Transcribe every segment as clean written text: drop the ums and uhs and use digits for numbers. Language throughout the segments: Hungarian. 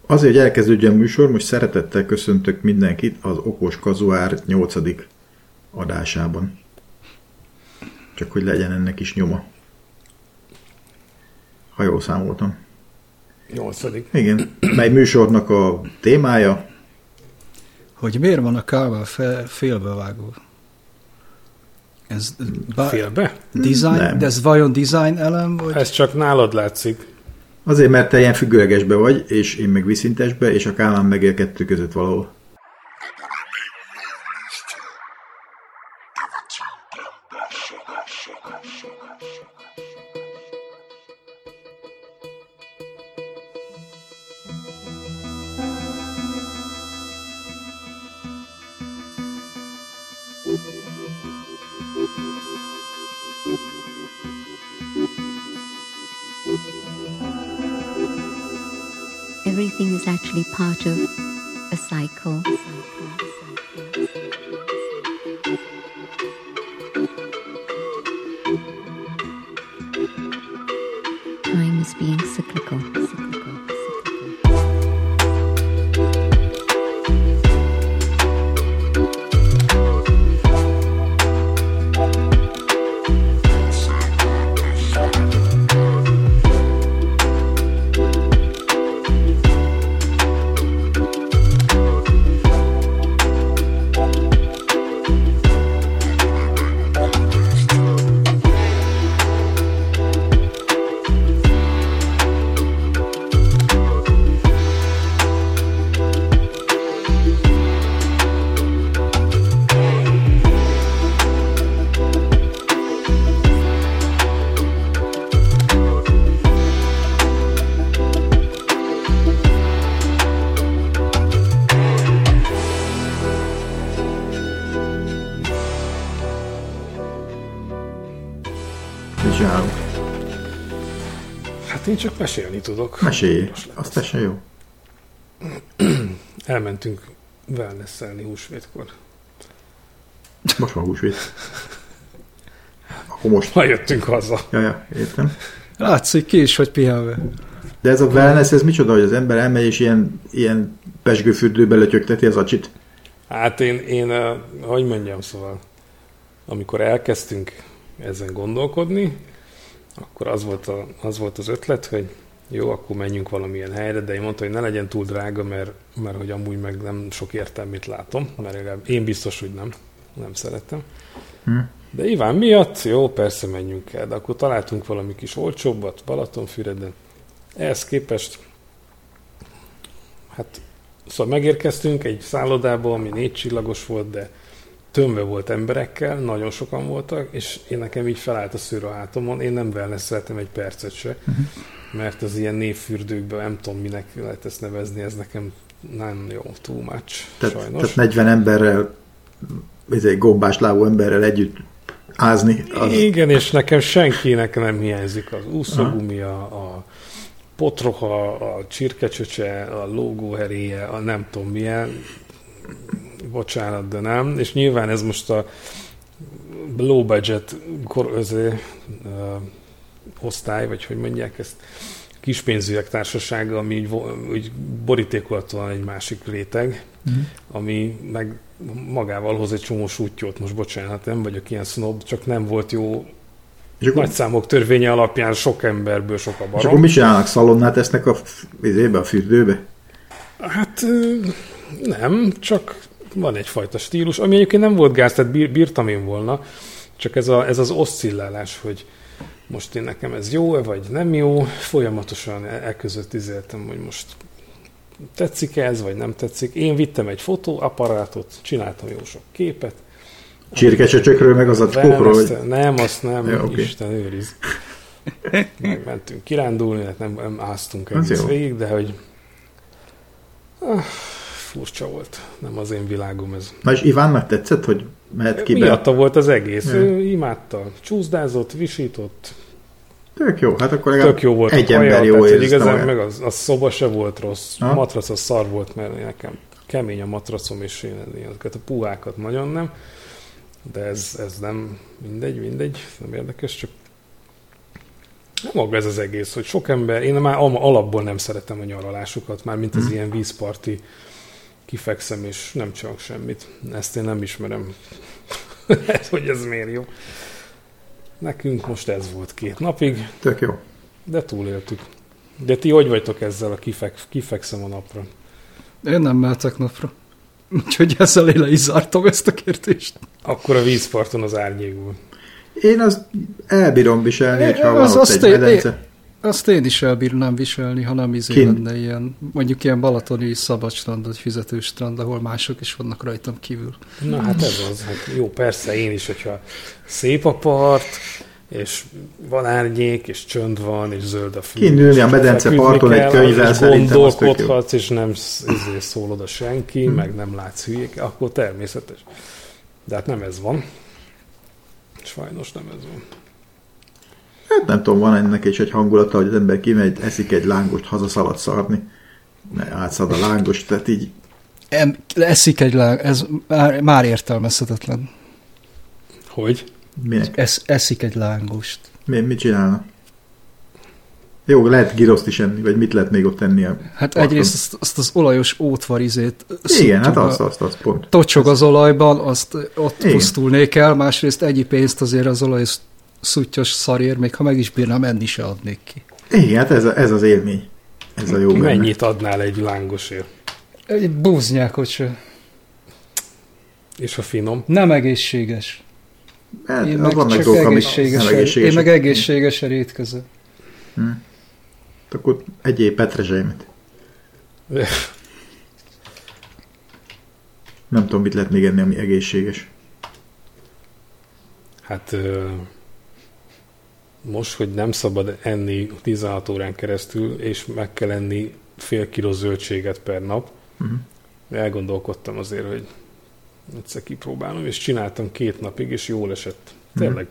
Azért, hogy elkezdődjön a műsor, most szeretettel köszöntök mindenkit az Okos Kazuár 8. adásában. Csak hogy legyen ennek is nyoma. Ha jól számoltam. 8. Igen, mely műsornak a témája? Hogy miért van a káva félbevágó? Ez Félbe? Design, de ez vajon design elem? Vagy? Ez csak nálad látszik. Azért, mert te ilyen függőlegesbe vagy, és én meg viszintesbe, és a Kálmán megél kettő között valahol. Everything is actually part of a cycle. Time is being cyclical. Hát én csak mesélni tudok. Mesélj, az teljesen jó. Elmentünk wellness-elni húsvétkor. Most van húsvét. Akkor most. Ma jöttünk haza. Ja, értem. Látszik, ki is vagy pihenve. De ez a wellness, ez micsoda, hogy az ember elmegy és ilyen pezsgőfürdőbe lötyögteti az acsit? Hát én hogy mondjam, szóval, amikor elkezdtünk ezen gondolkodni, akkor az volt az ötlet, hogy jó, akkor menjünk valamilyen helyre, de én mondtam, hogy ne legyen túl drága, mert hogy amúgy meg nem sok értelmét látom, mert én biztos, hogy nem szeretem. De Iván miatt, jó, persze menjünk el, de akkor találtunk valami kis olcsóbbat Balatonfüreden. Ehhez képest, hát szóval megérkeztünk egy szállodába, ami 4 csillagos volt, de tömve volt emberekkel, nagyon sokan voltak, és én nekem így felállt a szőr a hátamon, én nem wellness-eltem egy percet se, mert az ilyen névfürdőkben, nem tudom minek lehet ezt nevezni, ez nekem nem jó, too much, sajnos. Tehát 40 emberrel, egy gombás lábú emberrel együtt ázni. Az... Igen, és nekem senkinek nem hiányzik az úszógumi, a potroha, a csirkecsöcse, a lógóheréje, a nem tudom milyen, bocsánat, de nem. És nyilván ez most a low budget osztály, vagy hogy mondják ezt, kispénzűek társasága, ami úgy borítékolatlan egy másik réteg, ami meg magával hoz egy csomó sútyót. Most bocsánat, nem vagyok ilyen sznob, csak nem volt jó. Nagyszámok törvénye alapján sok emberből sok a barom. És akkor mit csinálnak? Szalonnát tesznek a fürdőbe? Hát nem, csak van egyfajta stílus, ami egyébként nem volt gáz, tehát bírtam én volna, csak ez az oszcillálás, hogy most én nekem ez jó-e, vagy nem jó, folyamatosan között izéltem, hogy most tetszik ez, vagy nem tetszik. Én vittem egy fotóapparátot, csináltam jó sok képet. Csirkecsöcsökről, meg az atkókról? Vagy... Nem, azt nem, ja, okay. Isten őriz. Megmentünk kirándulni, hát nem áztunk egész végig, de hogy furcsa volt. Nem az én világom ez. Na és Ivánnak tetszett, hogy mehet ki be? Miatta volt az egész. Ő imádta. Csúszdázott, visított. Tök jó. Hát akkor legalább jó volt egy ember jó érzte. Igazán meg a szoba se volt rossz. A matrac az szar volt, mert nekem kemény a matracom, és én ezeket a puhákat nagyon nem. De ez nem mindegy, nem érdekes, csak Maga ez az egész, hogy sok ember, én már alapból nem szeretem a nyaralásokat, már mint az ilyen vízparti kifekszem, és nem csinálok semmit. Ezt én nem ismerem, hogy ez miért jó. Nekünk most ez volt 2 napig. Tök jó. De túléltük. De ti hogy vagytok ezzel a kifekszem a napra? Én nem mehetek napra. Úgyhogy ezzel én le is zártam ezt a kérdést. Akkor a vízparton az árnyékból. Én azt elbírom viselni, hogyha van ott egy medence. Azt én is elbírnám viselni, ha nem lenne ilyen, mondjuk ilyen balatoni szabadstrand, vagy fizetős strand, ahol mások is vannak rajtam kívül. Na hát ez az. Hát jó, persze én is, hogyha szép a part, és van árnyék, és csönd van, és zöld a fű. Kinülni a medence parton egy könyvvel, szerintem az tök jó. Gondolkodhatsz, és nem szól oda senki, meg nem látsz hülyék, akkor természetes. De hát nem ez van. Sajnos nem ez van. Hát nem tudom, van ennek is egy hangulata, hogy az ember kimegy, eszik egy lángost, hazaszalad szarni, átszad a lángost, tehát így... Eszik egy láng, ez már értelmezhetetlen. Hogy? Minek? Eszik egy lángost. Mit csinálna? Jó, lehet giroszt is enni, vagy mit lehet még ott enni a Hát parton? egyrészt azt az olajos ótvarizét igen, hát az pont. Tocsog az olajban, azt ott pusztulnék el, másrészt egy pénzt azért az olajos szuttyos szarért, még ha meg is bírnám, enni se adnék ki. Igen, hát ez az élmény. Ez a jó benne. Mennyit adnál egy lángosért? Egy búznyákot se. És a finom? Nem egészséges. Hát, én meg vannak csak dolgok, egészséges. Én meg egészségesen étkezem. Akkor egyéb petrezselymet. Nem tudom, mit lehet még enni, ami egészséges. Hát most, hogy nem szabad enni 16 órán keresztül, és meg kell enni fél kiló zöldséget per nap, elgondolkodtam azért, hogy egyszer kipróbálom, és csináltam 2 napig, és jól esett. Tényleg.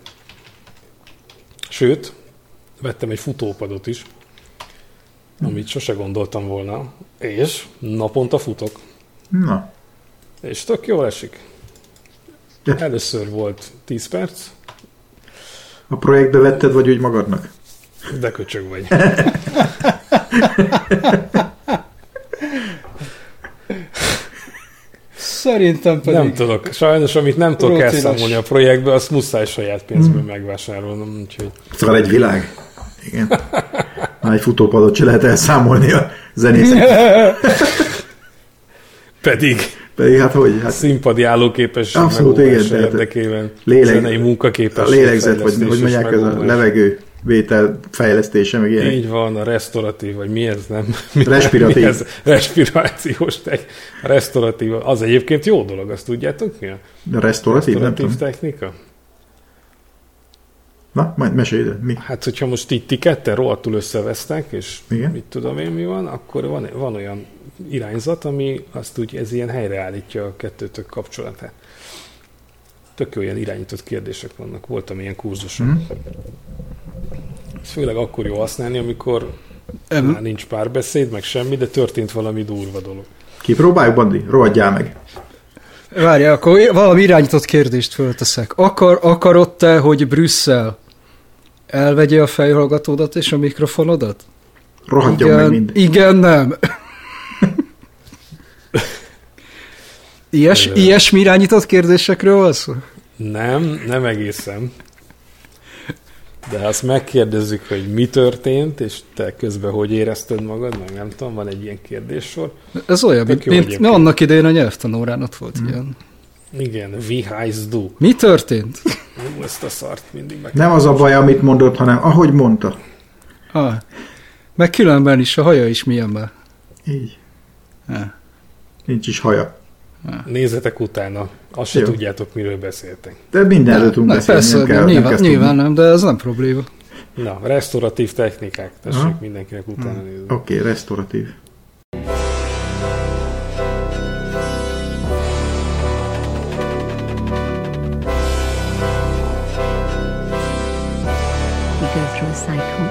Sőt, vettem egy futópadot is, amit sose gondoltam volna, és naponta futok. Na. És tök jól esik. Először volt 10 perc. A projektbe vetted, vagy úgy magadnak? De köcsög vagy. Szerintem pedig... Nem tudok. Sajnos, amit nem tudok elszámolni a projektbe, azt muszáj saját pénzből megvásárolnom. Úgyhogy... Szóval egy világ. Igen. Már egy futópadot se lehet elszámolni a zenészek. Pedig hát hogy? Hát... színpadi állóképesség megóvása érdekében. Zenei munkaképesség. A lélegzet, vagy hogy mondják, ez a levegővétel fejlesztése, meg ilyenek. Így van, a resztoratív, vagy mi ez, nem? Respiratív. Mi ez? Respirációs resztoratív. Az egyébként jó dolog, azt tudjátok mi? A resztoratív, nem tudom. Technika? Na, majd mesélj, mi? Hát, hogyha most így ti ketten rohadtul összevesztek, és igen? Mit tudom én mi van, akkor van olyan irányzat, ami azt úgy, ez ilyen helyreállítja a kettőtök kapcsolatát. Tök jó ilyen irányított kérdések vannak. Voltam ilyen kurzuson. Ez főleg akkor jó használni, amikor már nincs párbeszéd, meg semmi, de történt valami durva dolog. Kipróbáljuk, Bandi? Rohadjál meg! Várjál, akkor valami irányított kérdést fölteszek. Akarod te, hogy Brüsszel elvegye a fejhallgatódat és a mikrofonodat? Rohadjon meg mind. Igen, nem. Ilyesmi irányított kérdésekről van szó? Nem egészen. De azt megkérdezzük, hogy mi történt, és te közben hogy érezted magad, meg nem tudom, van egy ilyen kérdéssor. Ez olyan, mint annak idején a nyelvtanórán ott volt ilyen. Igen, wie heißt du? Mi történt? Ezt a szart mindig meg. Nem az a baj, amit mondott, hanem ahogy mondta. Meg különben is, a haja is milyen be. Így. Nincs is haja. Nézzetek utána. Azt se tudjátok, miről beszéltek. De mindenről tudunk beszélni. Persze, nem kell, nyilván nem, de ez nem probléma. Na, resztoratív technikák. Tessék mindenkinek utána nézni. Oké, resztoratív. We go through a cycle.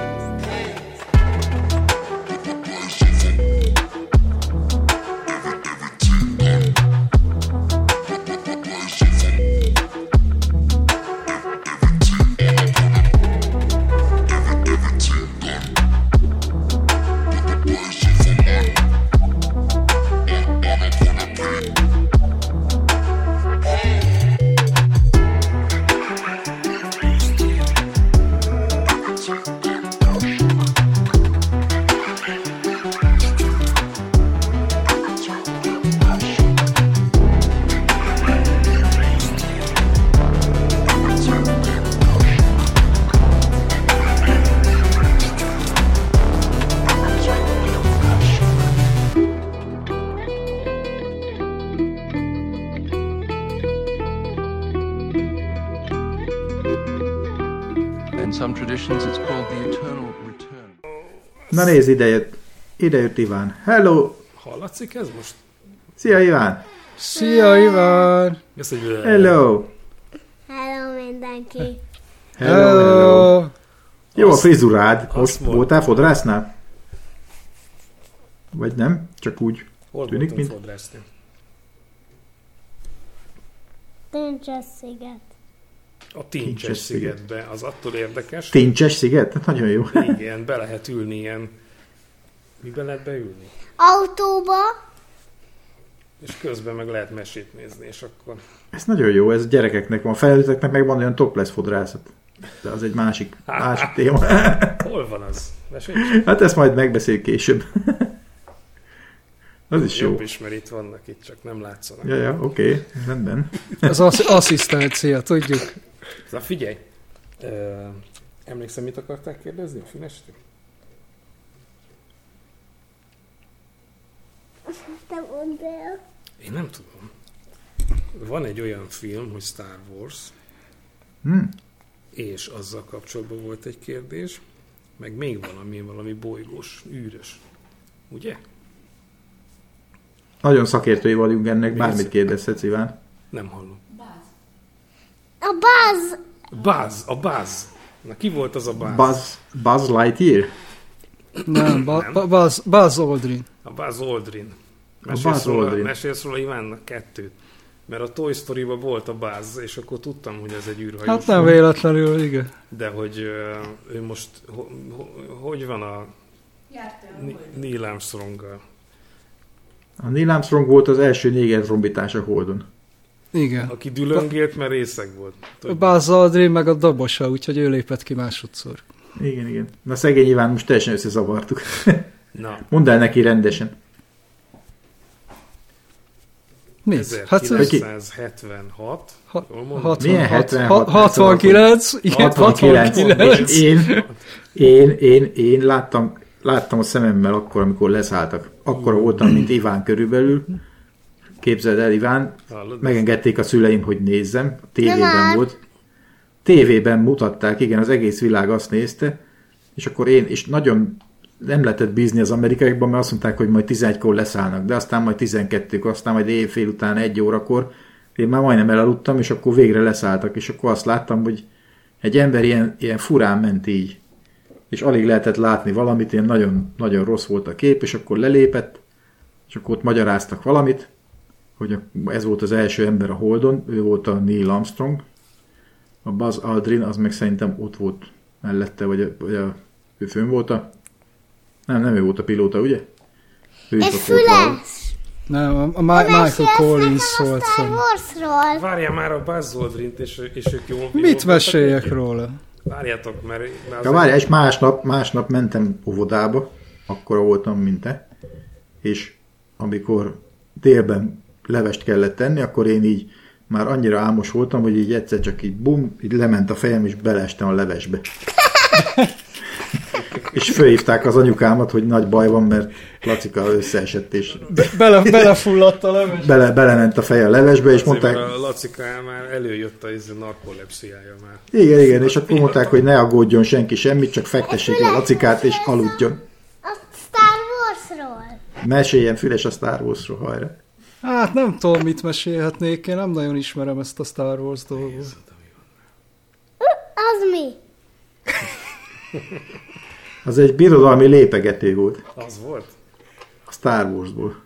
Everything some traditions, it's called the eternal return. Na nézd, ide jött Iván. Hello! Hallatszik ez most? Szia Iván! Szia, Iván! Ezt, hogy Hello! Hello mindenki. Hello! Jó a frizurád. Most mondta. voltál fodrásznál? Vagy nem? Csak úgy hol tűnik, voltunk mint... fodrászni? Tincses sziget. A Tincses szigetbe. Az attól érdekes. Tincses sziget? Nagyon jó. Igen, be lehet ülni ilyen... Miben lehet beülni? Autóba. És közben meg lehet mesét nézni, és akkor... Ez nagyon jó, ez gyerekeknek van. Felnőtteknek meg van olyan topless fodrászat. De az egy másik téma. Hol van az? Mesélj. Hát ezt majd megbeszéljük később. Az is jó. Jobb ismerít vannak itt, csak nem látszanak. Ja, oké, rendben. Az asszisztencia, tudjuk. Na figyelj! Emlékszem, mit akarták kérdezni a Finestől? Te mondd el. Én nem tudom. Van egy olyan film, hogy Star Wars, és azzal kapcsolatban volt egy kérdés, meg még valami bolygós, űrös. Ugye? Nagyon szakértői vagyunk ennek, bármit kérdezhetsz, Iván. Nem hallom. A Buzz. A Buzz. Na ki volt az a Buzz? Buzz Lightyear? Nem, Buzz Aldrin. A Buzz Aldrin. Buzz Aldrin. Mesélsz róla Ivánnak kettőt. Mert a Toy Story-ban volt a Buzz, és akkor tudtam, hogy ez egy űrhajós. Hát nem véletlenül, igen. De hogy ő most, hogy van a Neil Armstronggal? A Neil Armstrong volt az első néger rombítás a Holdon. Igen. Aki dülöngélt, mert részeg volt. A Buzz Aldrin meg a dobosa, úgyhogy ő lépett ki másodszor. Igen. Na szegény Iván, most teljesen összezavartuk. Na. Mondd el neki rendesen. Mi? 1976. Jól mondom? Milyen 76? 69. Igen, 69. Én láttam a szememmel akkor, amikor leszálltak. Akkora voltam, mint Iván körülbelül. Képzeld el, Iván, megengedték a szüleim, hogy nézzem. A tévében volt. Tévében mutatták, igen, az egész világ azt nézte, és akkor és nagyon nem lehetett bízni az amerikaiakban, mert azt mondták, hogy majd 11-kor leszállnak, de aztán majd 12-kor, aztán majd éjfél után 1 órakor. Én már majdnem elaludtam, és akkor végre leszálltak, és akkor azt láttam, hogy egy ember ilyen furán ment így, és alig lehetett látni valamit, ilyen nagyon, nagyon rossz volt a kép, és akkor lelépett, és akkor ott magyaráztak valamit, hogy ez volt az első ember a Holdon, ő volt a Neil Armstrong, a Buzz Aldrin, az meg szerintem ott volt mellette, vagy ő fönn volt nem ő volt a pilóta, ugye? Ő És Füles! Nem, a Michael Collins volt. Star Warsról. Várjál már a Buzz Aldrint, és ők jól... Mit meséljek róla? Várjátok, mert... Ja, várjál, és másnap mentem óvodába, akkora voltam, mint te, és amikor délben levest kellett tenni, akkor én így már annyira álmos voltam, hogy így egyszer csak így bum, így lement a fejem, és beleestem a levesbe. És fölhívták az anyukámat, hogy nagy baj van, mert Lacika összeesett, és belefulladt a leves. Belement a feje a levesbe, és mondták... A Lacika már előjött a narkolepsziája már. Igen, és akkor mondták, hogy ne aggódjon senki semmit, csak fektessék le Lacikát, és aludjon. A Star Warsról. Meséljen Füles a Star Warsról, hajra. Hát nem tudom, mit mesélhetnék, én nem nagyon ismerem ezt a Star Wars dolgot. Az mi? Az egy birodalmi lépegető volt. Az volt? A Star Warsból.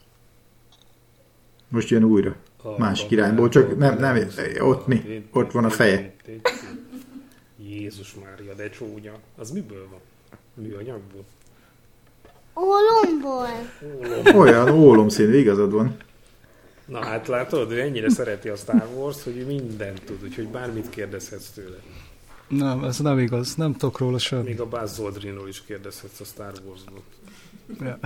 Most jön újra. Másik irányból, csak nem ott van a feje. Jézus Mária, de csúnya. Az miből van? Műanyagból? Ólomból. Olyan ólomszínű, igazad van. Na hát látod, ő ennyire szereti a Star Wars-t, hogy ő mindent tud, úgyhogy bármit kérdezhetsz tőle. Nem, ez nem igaz, nem tudok róla sem. Még a Buzz Aldrinról is kérdezhetsz a Star Wars-ból. Ja.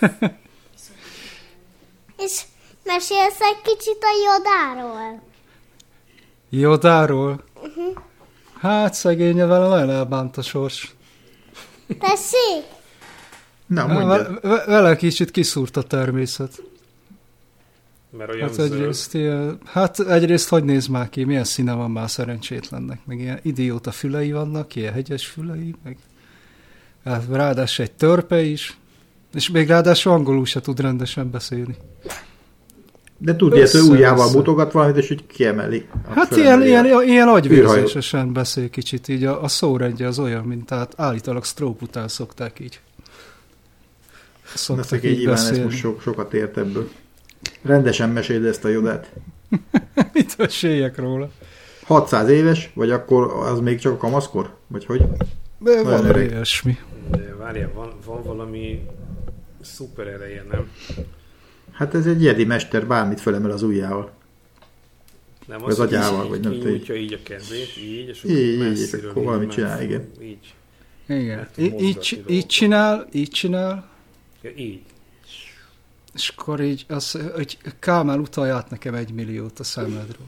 És mesélsz egy kicsit a Yodáról? Yodáról? Hát szegénye vele nagyon elbánt a sors. Tessék? Na, mondjad. Vele kicsit kiszúrt a természet. Mert olyan egyrészt hogy néz már ki, milyen színe van már szerencsétlennek, meg ilyen idióta fülei vannak, ilyen hegyes fülei, meg ráadásul egy törpe is, és még ráadásul angolul se tud rendesen beszélni. De tudja, hogy ujjával mutogat valamit, és úgy kiemeli. Hát ilyen agyvérzésesen beszél kicsit, így a szórendje az olyan, mint tehát állítólag stroke után szokták így. Szoktak így beszélni. Most sokat ért ebből. Rendesen meséld ezt a Jodát. Mit meséljek róla? 600 éves, vagy akkor az még csak a kamaszkor? Vagy hogy? Valami ilyesmi. De várjál, van valami szuper ereje, nem? Hát ez egy jedi mester, bármit felemel az ujjával. Nem az agyával, vagy nem tudom. Kinyújtja így a kezét, így, és így, akkor valamit csinál, igen. Így. Igen. Így csinál. Ja, így. És akkor így, hogy Kálmán utalj át nekem 1 milliót a számládról.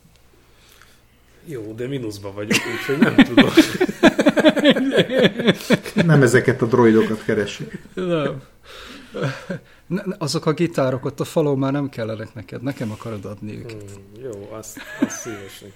Jó, de mínuszban vagyok, úgyhogy nem tudom. Nem ezeket a droidokat keressük. Nem. Azok a gitárok ott a falon már nem kellenek neked, nekem akarod adni őket. Jó, azt szívesen.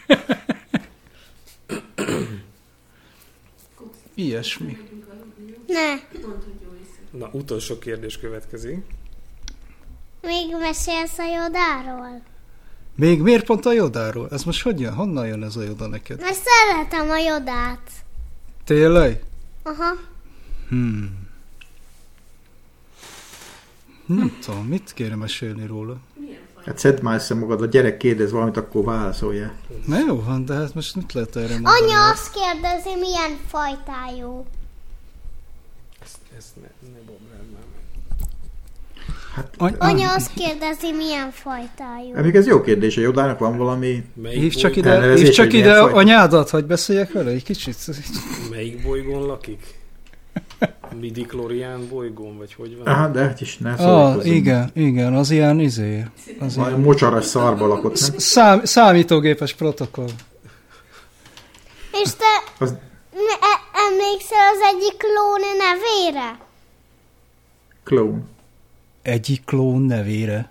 Ilyesmi. Ne. Na, utolsó kérdés következik. Még mesélsz a Jodáról? Még miért pont a Jodáról? Ez most hogy jön? Honnan jön ez a Joda neked? Mert szeretem a Jodát. Tényleg? Aha. Nem tudom, mit kéne mesélni róla? Hát szedd már össze magad, a gyerek kérdez valamit, akkor válaszoljál. Na jó van, de hát most mit lehet erre mondani? Anya azt kérdezi, milyen fajtájú. Ezt ne bobrál már meg. Hát, Anya azt kérdezi, milyen fajtájú. még ez jó kérdés, a Jodának van valami... Hívd csak ide anyádat, hogy beszéljek vele egy kicsit. Melyik bolygón lakik? Midi-klorián bolygón, vagy hogy van? Aha, de hát is ne szólalkozzunk. Igen, az ilyen Az ilyen mocsaras szarba lakott, nem? Számítógépes protokoll. És te emlékszel az egyik klón nevére? Klón. Egyik klón nevére?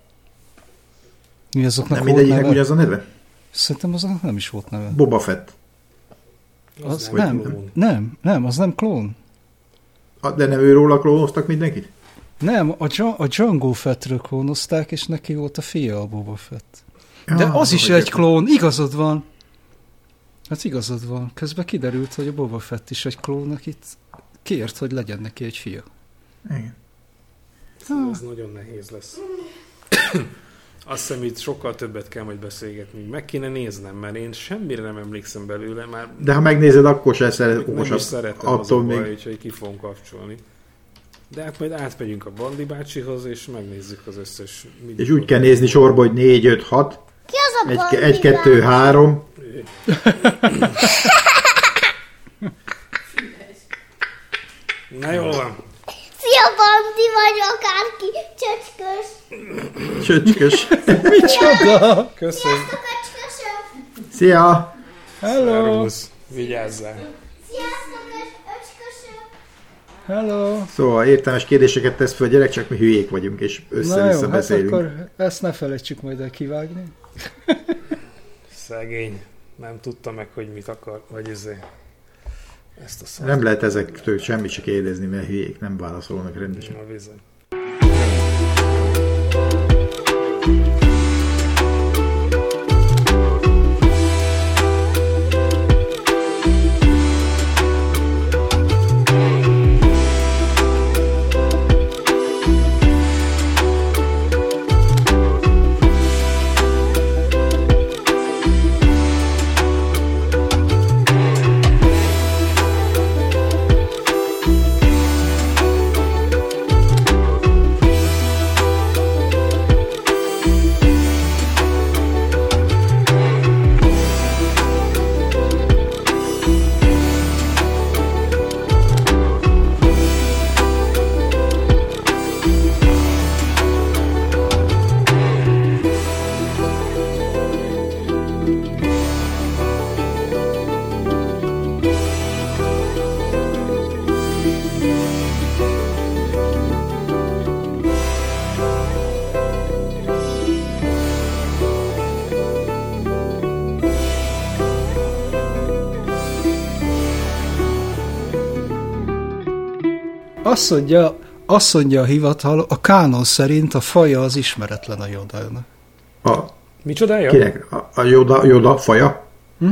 Mi azoknak nem volt mindegyiknek neve? ugyanaz a neve? Szerintem azoknak nem is volt neve. Boba Fett. Az nem, az nem klón. De nem őróla klónoztak mindenkit? Nem, a Django Fettről klónozták, és neki volt a fia a Boba Fett. De az is egy klón, igazad van. Hát igazad van. Közben kiderült, hogy a Boba Fett is egy klón, akit kért, hogy legyen neki egy fia. Igen. Ez nagyon nehéz lesz. Azt hiszem, itt sokkal többet kell majd beszélgetni. Meg kéne néznem, mert én semmire nem emlékszem belőle. Már de ha megnézed, akkor se okosabb. Nem is szeretem az a baj, úgyhogy ki fogom kapcsolni. De hát majd átmegyünk a Bandi bácsihoz, és megnézzük az összes... És úgy kell nézni sorba, hogy 4, 5, 6. Ki az a Bandi 1, 2, 3. Na jól van. Szia, Bandi vagy akárki, csöcskös. Csöcskös. Micsoda? Köszönöm. Sziasztok, öcskösök. Szia! Hello! Szervusz. Vigyázzál. Sziasztok, öcskösök. Hello! Szóval értelmes kérdéseket tesz fel a gyerek, csak mi hülyék vagyunk, és össze-vissza beszélünk. Hát akkor ezt ne felejtsük majd el kivágni. Szegény. Nem tudta meg, hogy mit akar, vagy ezt a szart. Nem lehet ezektől semmit se kérdezni, mert hülyék nem válaszolnak rendesen. Na, bizony. Azt mondja a hivatal, a kánon szerint a faja az ismeretlen a Yodának. Micsodája? Kinek? A Yoda faja?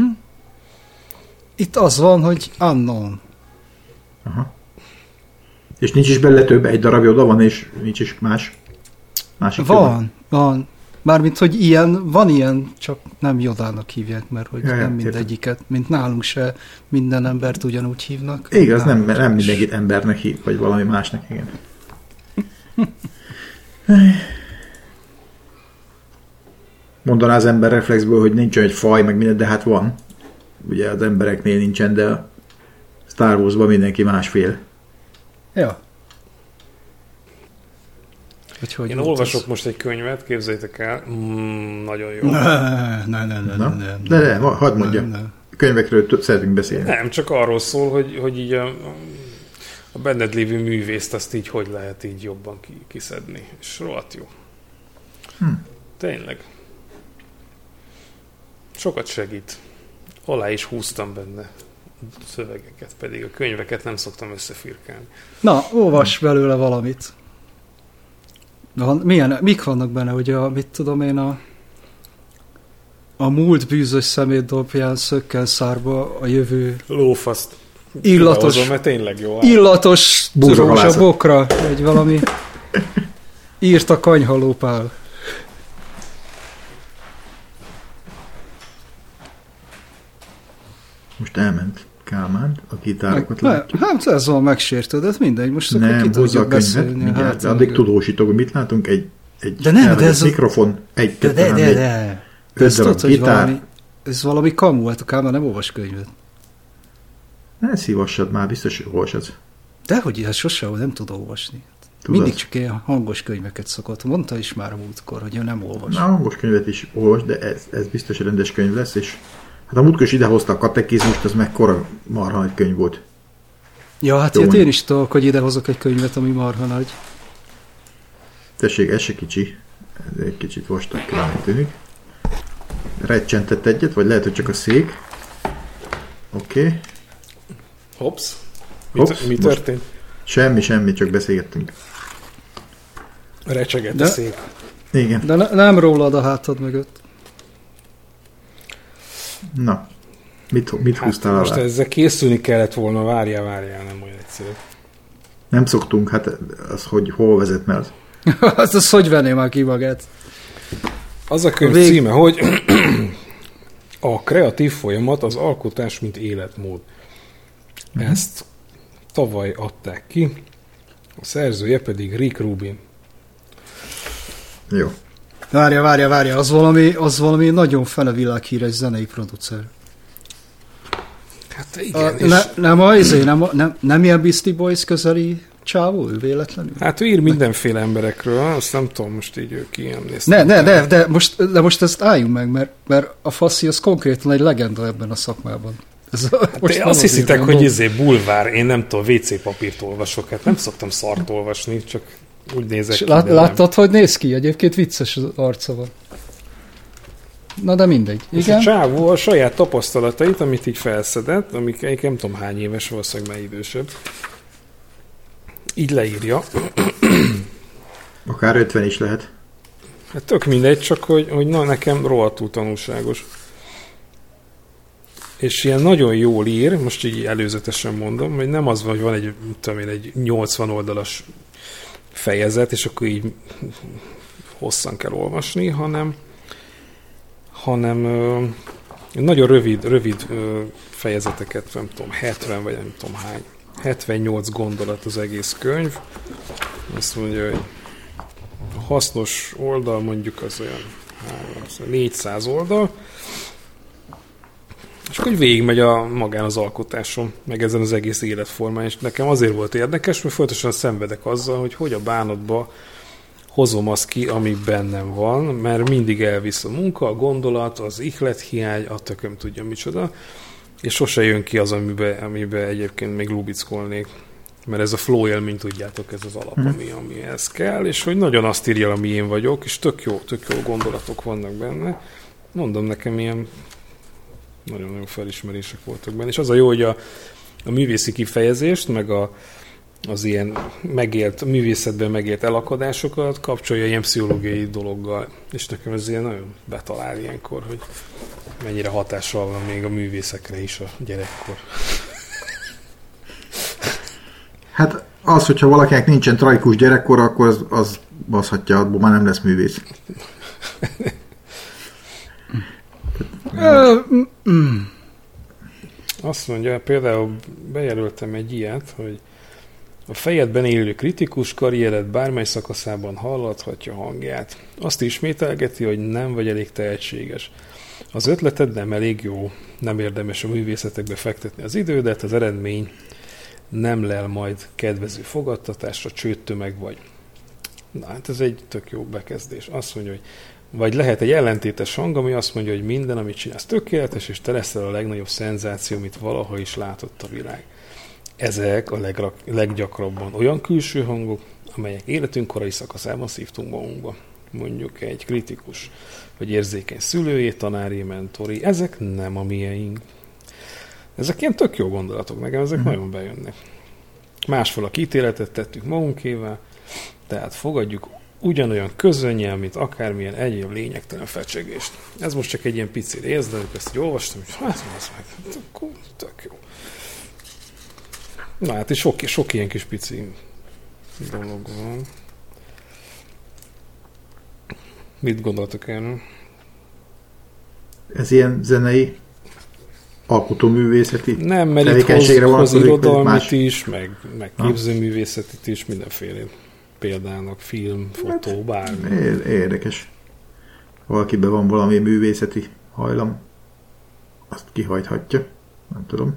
Itt az van, hogy unknown. Aha. És nincs is bele több, egy darab Yoda van, és nincs is másik Van. Mármint, hogy van ilyen, csak nem Yodának hívják, mert hogy nem mindegyiket, mint nálunk se minden embert ugyanúgy hívnak. Igaz, nem mindenkit embernek hív, vagy valami másnak, igen. Mondaná az ember reflexből, hogy nincs egy faj, meg minden, de hát van. Ugye az embereknél nincsen, de a Star Wars-ban mindenki másfél. Ja. Én olvasok most egy könyvet, képzeljétek el, nagyon jó. Ne, hadd mondja. Könyvekről szeretünk beszélni. Nem, csak arról szól, hogy így a benned lévő művészt azt így hogy lehet így jobban kiszedni. És rohadt jó. Tényleg. Sokat segít. Alá is húztam benne szövegeket, pedig a könyveket nem szoktam összefirkálni. Na, olvass belőle valamit. Mik vannak benne, hogy mit tudom én, a múlt bűzös szemét dobján szökkel szárba a jövő lófaszt. Illatos, behozom, mert tényleg jó. Illatos rózsabokra, vagy valami írt a kanyhalópál. Most elment Kálmán, a gitárokat látjuk. Hát ez van megsértődött, mindegy, most akkor ki tudjuk beszélni. Hát, addig tudósítok, hogy mit látunk, egy mikrofon, egy tudod, hogy ez valami kamu, hát a Kálmán nem olvas könyvet. Ne szívassad már, biztos, hogy olvasod. Dehogy ilyen sosem nem tud olvasni. Tudod? Mindig csak ilyen hangos könyveket szokott. Mondta is már a múltkor, hogy ő nem olvas. Na, hangos könyvet is olvas, de ez biztos rendes könyv lesz, és hát a múltkor is idehozta a katekizmust, az mekkora marha nagy könyv volt. Ja, hát én is tudok, hogy idehozok egy könyvet, ami marha nagy. Tessék, ez se kicsi. Ez egy kicsit vastag kellene tűnik. Recsentett egyet, vagy lehet, hogy csak a szék. Oké. Hops. Mi történt? Semmi, csak beszélgettünk. Recsegett a szék. Igen. De nem rólad a hátad mögött. Na, mit húztál alá? Most ezzel készülni kellett volna, várjál, nem olyan egyszerű. Nem szoktunk, hát az, hogy hol vezetne az? Az hogy venné már ki magát? Az a könyv címe, hogy a kreatív folyamat, az alkotás, mint életmód. Ezt tavaly adták ki, a szerzője pedig Rick Rubin. Jó. Várja, az valami nagyon fene világhíres zenei producer. Hát igen. Nem ilyen Beastie Boys közeli csávó, ő véletlenül? Hát ő ír mindenféle emberekről, azt nem tudom, most így ők ilyen néztem. De most ezt álljunk meg, mert a Faszi az konkrétan egy legenda ebben a szakmában. Hát azt hiszitek, hogy bulvár, én nem tudom, WC papírt olvasok, hát nem szoktam szart olvasni, csak úgy nézek ki. Láttad, hogy néz ki? Egyébként vicces az arca van. Na de mindegy. És igen? A csávó a saját tapasztalatait, amit így felszedett, amik nem tudom hány éves, valószínűleg már idősebb, így leírja. Akár 50 is lehet. Hát tök mindegy, csak hogy na, nekem rohadtul tanulságos. És ilyen nagyon jól ír, most így előzetesen mondom, hogy nem az van, hogy van egy 80 oldalas fejezet, és akkor így hosszan kell olvasni, hanem nagyon rövid fejezeteket, nem tudom, 70 vagy nem tudom hány, 78 gondolat az egész könyv. Azt mondja, hogy a hasznos oldal mondjuk az olyan 400 oldal, és akkor végigmegy magán az alkotásom, meg ezen az egész életformán, és nekem azért volt érdekes, mert folyamatosan szenvedek azzal, hogy a bánatba hozom azt ki, ami bennem van, mert mindig elvisz a munka, a gondolat, az ihlethiány, a tököm tudja micsoda, és sose jön ki az, amiben egyébként még lubickolnék. Mert ez a flow élmény, tudjátok, ez az alap, amihez kell, és hogy nagyon azt írja, ami én vagyok, és tök jó gondolatok vannak benne. Mondom, nekem ilyen nagyon-nagyon felismerések voltak benne. És az a jó, hogy a művészi kifejezést, meg az ilyen művészetben megélt elakadásokat kapcsolja ilyen pszichológiai dologgal. És nekem ez ilyen nagyon betalál ilyenkor, hogy mennyire hatással van még a művészekre is a gyerekkor. Hát az, hogyha valakinek nincsen tragikus gyerekkor, akkor az baszhatja, abból már nem lesz művész. Azt mondja, például bejelöltem egy ilyet, hogy a fejedben élő kritikus karriered bármely szakaszában hallathatja hangját. Azt ismételgeti, hogy nem vagy elég tehetséges. Az ötleted nem elég jó, nem érdemes a művészetekbe fektetni az idődet, az eredmény nem lel majd kedvező fogadtatásra, csődtömeg vagy. Na hát ez egy tök jó bekezdés. Azt mondja, hogy vagy lehet egy ellentétes hang, ami azt mondja, hogy minden, amit csinálsz, tökéletes, és te leszel a legnagyobb szenzáció, amit valaha is látott a világ. Ezek a leggyakrabban olyan külső hangok, amelyek életünk korai szakaszában szívtunk magunkba. Mondjuk egy kritikus, vagy érzékeny szülőjé, tanári, mentori. Ezek nem a miénk. Ezek ilyen tök jó gondolatok, nekem ezek nagyon bejönnek. Másfalak ítéletet tettük magunkével, tehát fogadjuk ugyanolyan közönnyel, mint akármilyen egyéb lényegtelen fecsegést. Ez most csak egy ilyen pici rész, de ezt így olvastam, hogy hát az meg, tök jó. Na hát, és sok ilyen kis pici dolog van. Mit gondoltok erről? Ez ilyen zenei, alkotóművészeti nem, mert itt hoz irodalmit is, meg képzőművészetit is, mindenféle példának, film, fotó, bármi. Érdekes. Valakiben van valami művészeti hajlam, azt kihajthatja. Nem tudom.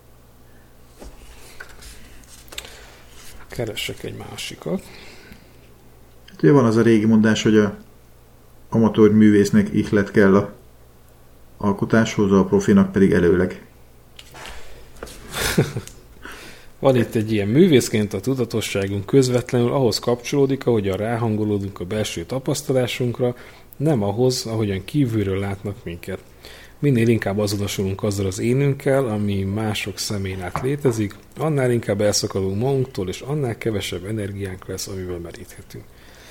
Keressek egy másikat. Hát ugye van az a régi mondás, hogy a amatőr művésznek ihlet kell a alkotáshoz, a profinak pedig előleg. Van itt egy ilyen művészként a tudatosságunk közvetlenül ahhoz kapcsolódik, ahogyan ráhangolódunk a belső tapasztalásunkra, nem ahhoz, ahogyan kívülről látnak minket. Minél inkább azonosulunk azzal az énünkkel, ami mások szemén át létezik, annál inkább elszakadunk magunktól, és annál kevesebb energiánk lesz, amivel meríthetünk.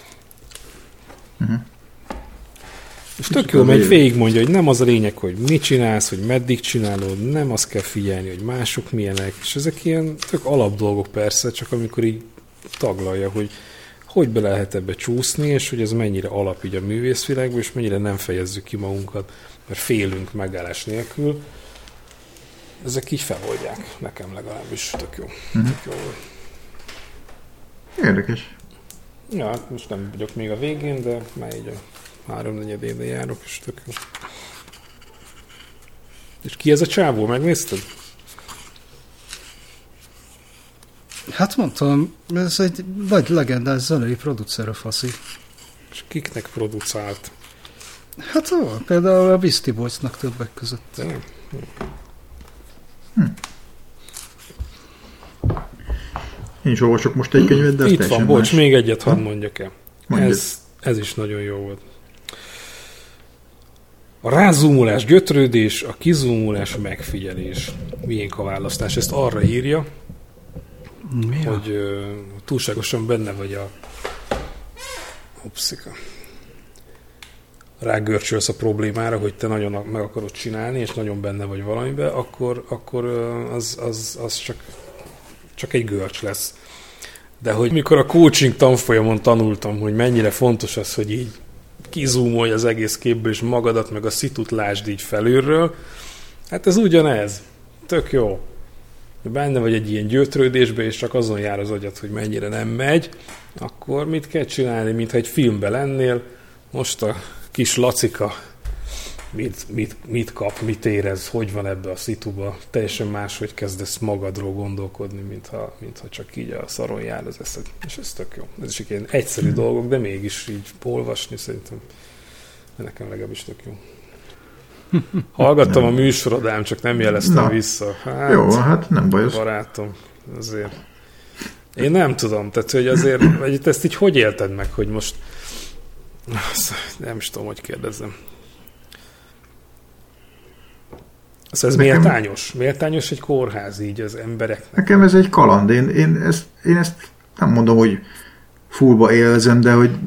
És tök jó, mert végigmondja, hogy nem az a lényeg, hogy mit csinálsz, hogy meddig csinálod, nem azt kell figyelni, hogy mások milyenek, és ezek ilyen tök alapdolgok persze, csak amikor így taglalja, hogy be lehet ebbe csúszni, és hogy ez mennyire alap így a művészvilágban, és mennyire nem fejezzük ki magunkat, mert félünk megállás nélkül. Ezek így feloldják, nekem legalábbis tök jó. Tök jó. Érdekes. Ja, hát most nem vagyok még a végén, de már így a 3-4 éve járok, és tök jó. És ki ez a csávó? Megnézted? Hát mondtam, ez egy nagy legendás zenei producer a faszi. És kiknek produkált? Hát például a Beastie Boysnak többek között. Én is olvasok most egy könyvet, de itt van, bocs, még egyet hadd mondjak el. Mondjad. Ez is nagyon jó volt. A rázúmulás gyötrődés, a kizúmulás megfigyelés. Miénk a választás? Ezt arra írja, hogy túlságosan benne vagy a rágörcsölsz a problémára, hogy te nagyon meg akarod csinálni, és nagyon benne vagy valamiben, akkor az csak egy görcs lesz. De hogy mikor a coaching tanfolyamon tanultam, hogy mennyire fontos az, hogy így kizúmolj az egész képből, és magadat meg a szitut lásd így felülről, hát ez ugyanez. Tök jó. Benne vagy egy ilyen gyötrődésbe, és csak azon jár az agyad, hogy mennyire nem megy, akkor mit kell csinálni, mintha egy filmben lennél. Most a kis Lacika mit kap, mit érez, hogy van ebbe a szituba. Teljesen máshogy kezdesz magadról gondolkodni, mintha csak így a szaron jár az eszed. És ez tök jó. Ez is ilyen egyszerű dolgok, de mégis így olvasni szerintem nekem legalábbis tök jó. Hallgattam a műsorod, ám csak nem jeleztem vissza. Hát, jó, hát nem baj. Barátom, azért. Én nem tudom, tehát, hogy azért, vagy ezt így hogy élted meg, hogy most nem is tudom, hogy kérdezzem. Ez méltányos? Méltányos egy kórház így az embereknek? Nekem ez egy kaland. Én ezt nem mondom, hogy fullba élvezem, de hogy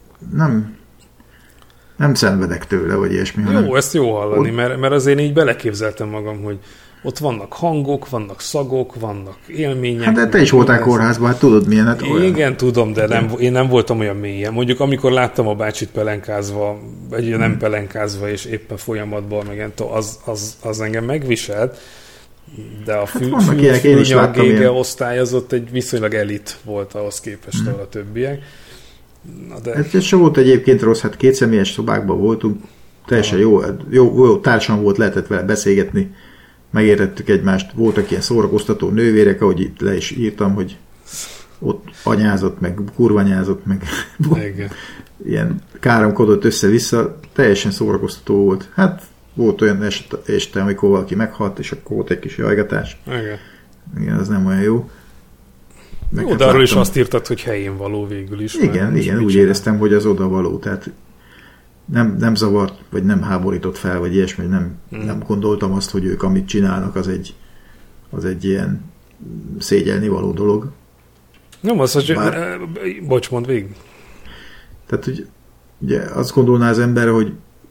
nem szenvedek tőle, vagy ilyesmi. Jó, ezt jó hallani, mert azért így beleképzeltem magam, hogy ott vannak hangok, vannak szagok, vannak élmények. Hát de te is voltál kórházban, hát tudod milyen. Hát igen, tudom, de én nem voltam olyan mélyen. Mondjuk amikor láttam a bácsit pelenkázva, vagy nem pelenkázva, és éppen folyamatban, meg az engem megviselt, de a fűnyagége osztály az ott egy viszonylag elit volt ahhoz képest, a többiek. Ez sem volt egyébként rossz, hát 2 személyes szobákban voltunk, teljesen jó társam volt, lehetett vele beszélgetni, megértettük egymást, voltak ilyen szórakoztató nővérek, ahogy itt le is írtam, hogy ott anyázott, meg kurvanyázott, meg ilyen káromkodott össze-vissza, teljesen szórakoztató volt. Hát volt olyan este, amikor valaki meghalt, és akkor volt egy kis jajgatás. Igen, az nem olyan jó. Jó, de arról is azt írtad, hogy helyén való végül is. Igen, úgy éreztem, hogy az oda való, tehát nem zavart, vagy nem háborított fel, vagy ilyesmi, nem gondoltam azt, hogy ők amit csinálnak, az egy ilyen szégyelni való dolog. Nem az, hogy... Bocs, mondd végig. Tehát, hogy ugye azt gondolná az ember, hogy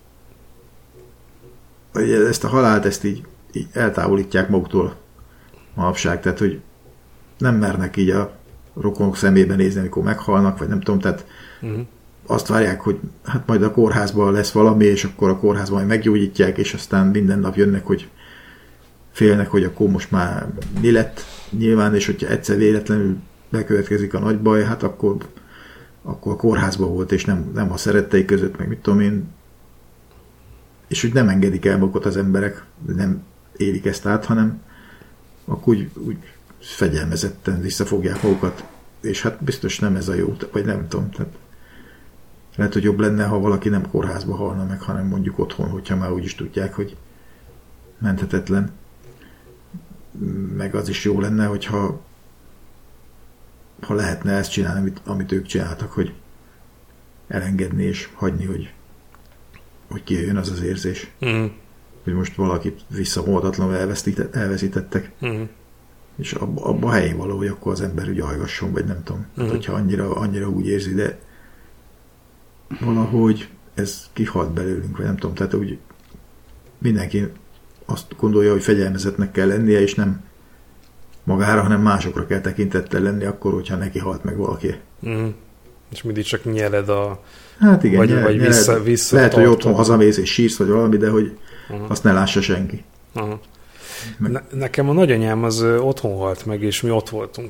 ezt a halált, ezt így eltávolítják maguktól manapság, tehát, hogy nem mernek így a rokonok szemébe nézni, amikor meghalnak, vagy nem tudom, tehát azt várják, hogy hát majd a kórházban lesz valami, és akkor a kórházban majd meggyógyítják, és aztán minden nap jönnek, hogy félnek, hogy akkor most már mi lett nyilván, és hogyha egyszer véletlenül bekövetkezik a nagy baj, hát akkor a kórházban volt, és nem a szerettei között, meg mit tudom én, és úgy nem engedik el magukat az emberek, nem élik ezt át, hanem akkor úgy fegyelmezetten visszafogják magukat, és hát biztos nem ez a jó, vagy nem tudom, tehát lehet, hogy jobb lenne, ha valaki nem kórházba halna meg, hanem mondjuk otthon, hogyha már úgy is tudják, hogy menthetetlen. Meg az is jó lenne, hogyha lehetne ezt csinálni, amit ők csináltak, hogy elengedni és hagyni, hogy kijöjjön az érzés. Hogy most valakit visszamoldatlanul elveszítettek. És abba a helyén való, hogy akkor az ember úgy hallgasson, vagy nem tudom. Hát, hogyha annyira úgy érzi, de valahogy ez kihalt belőlünk, vagy nem tudom. Tehát úgy mindenki azt gondolja, hogy fegyelmezetnek kell lennie, és nem magára, hanem másokra kell tekintettel lenni akkor, hogyha neki halt meg valaki. És mindig csak nyeled a... Hát igen, vagy vissza lehet, hogy otthon hazamész és sírsz, vagy valami, de hogy azt ne lássa senki. Nekem a nagyanyám az otthon halt meg, és mi ott voltunk.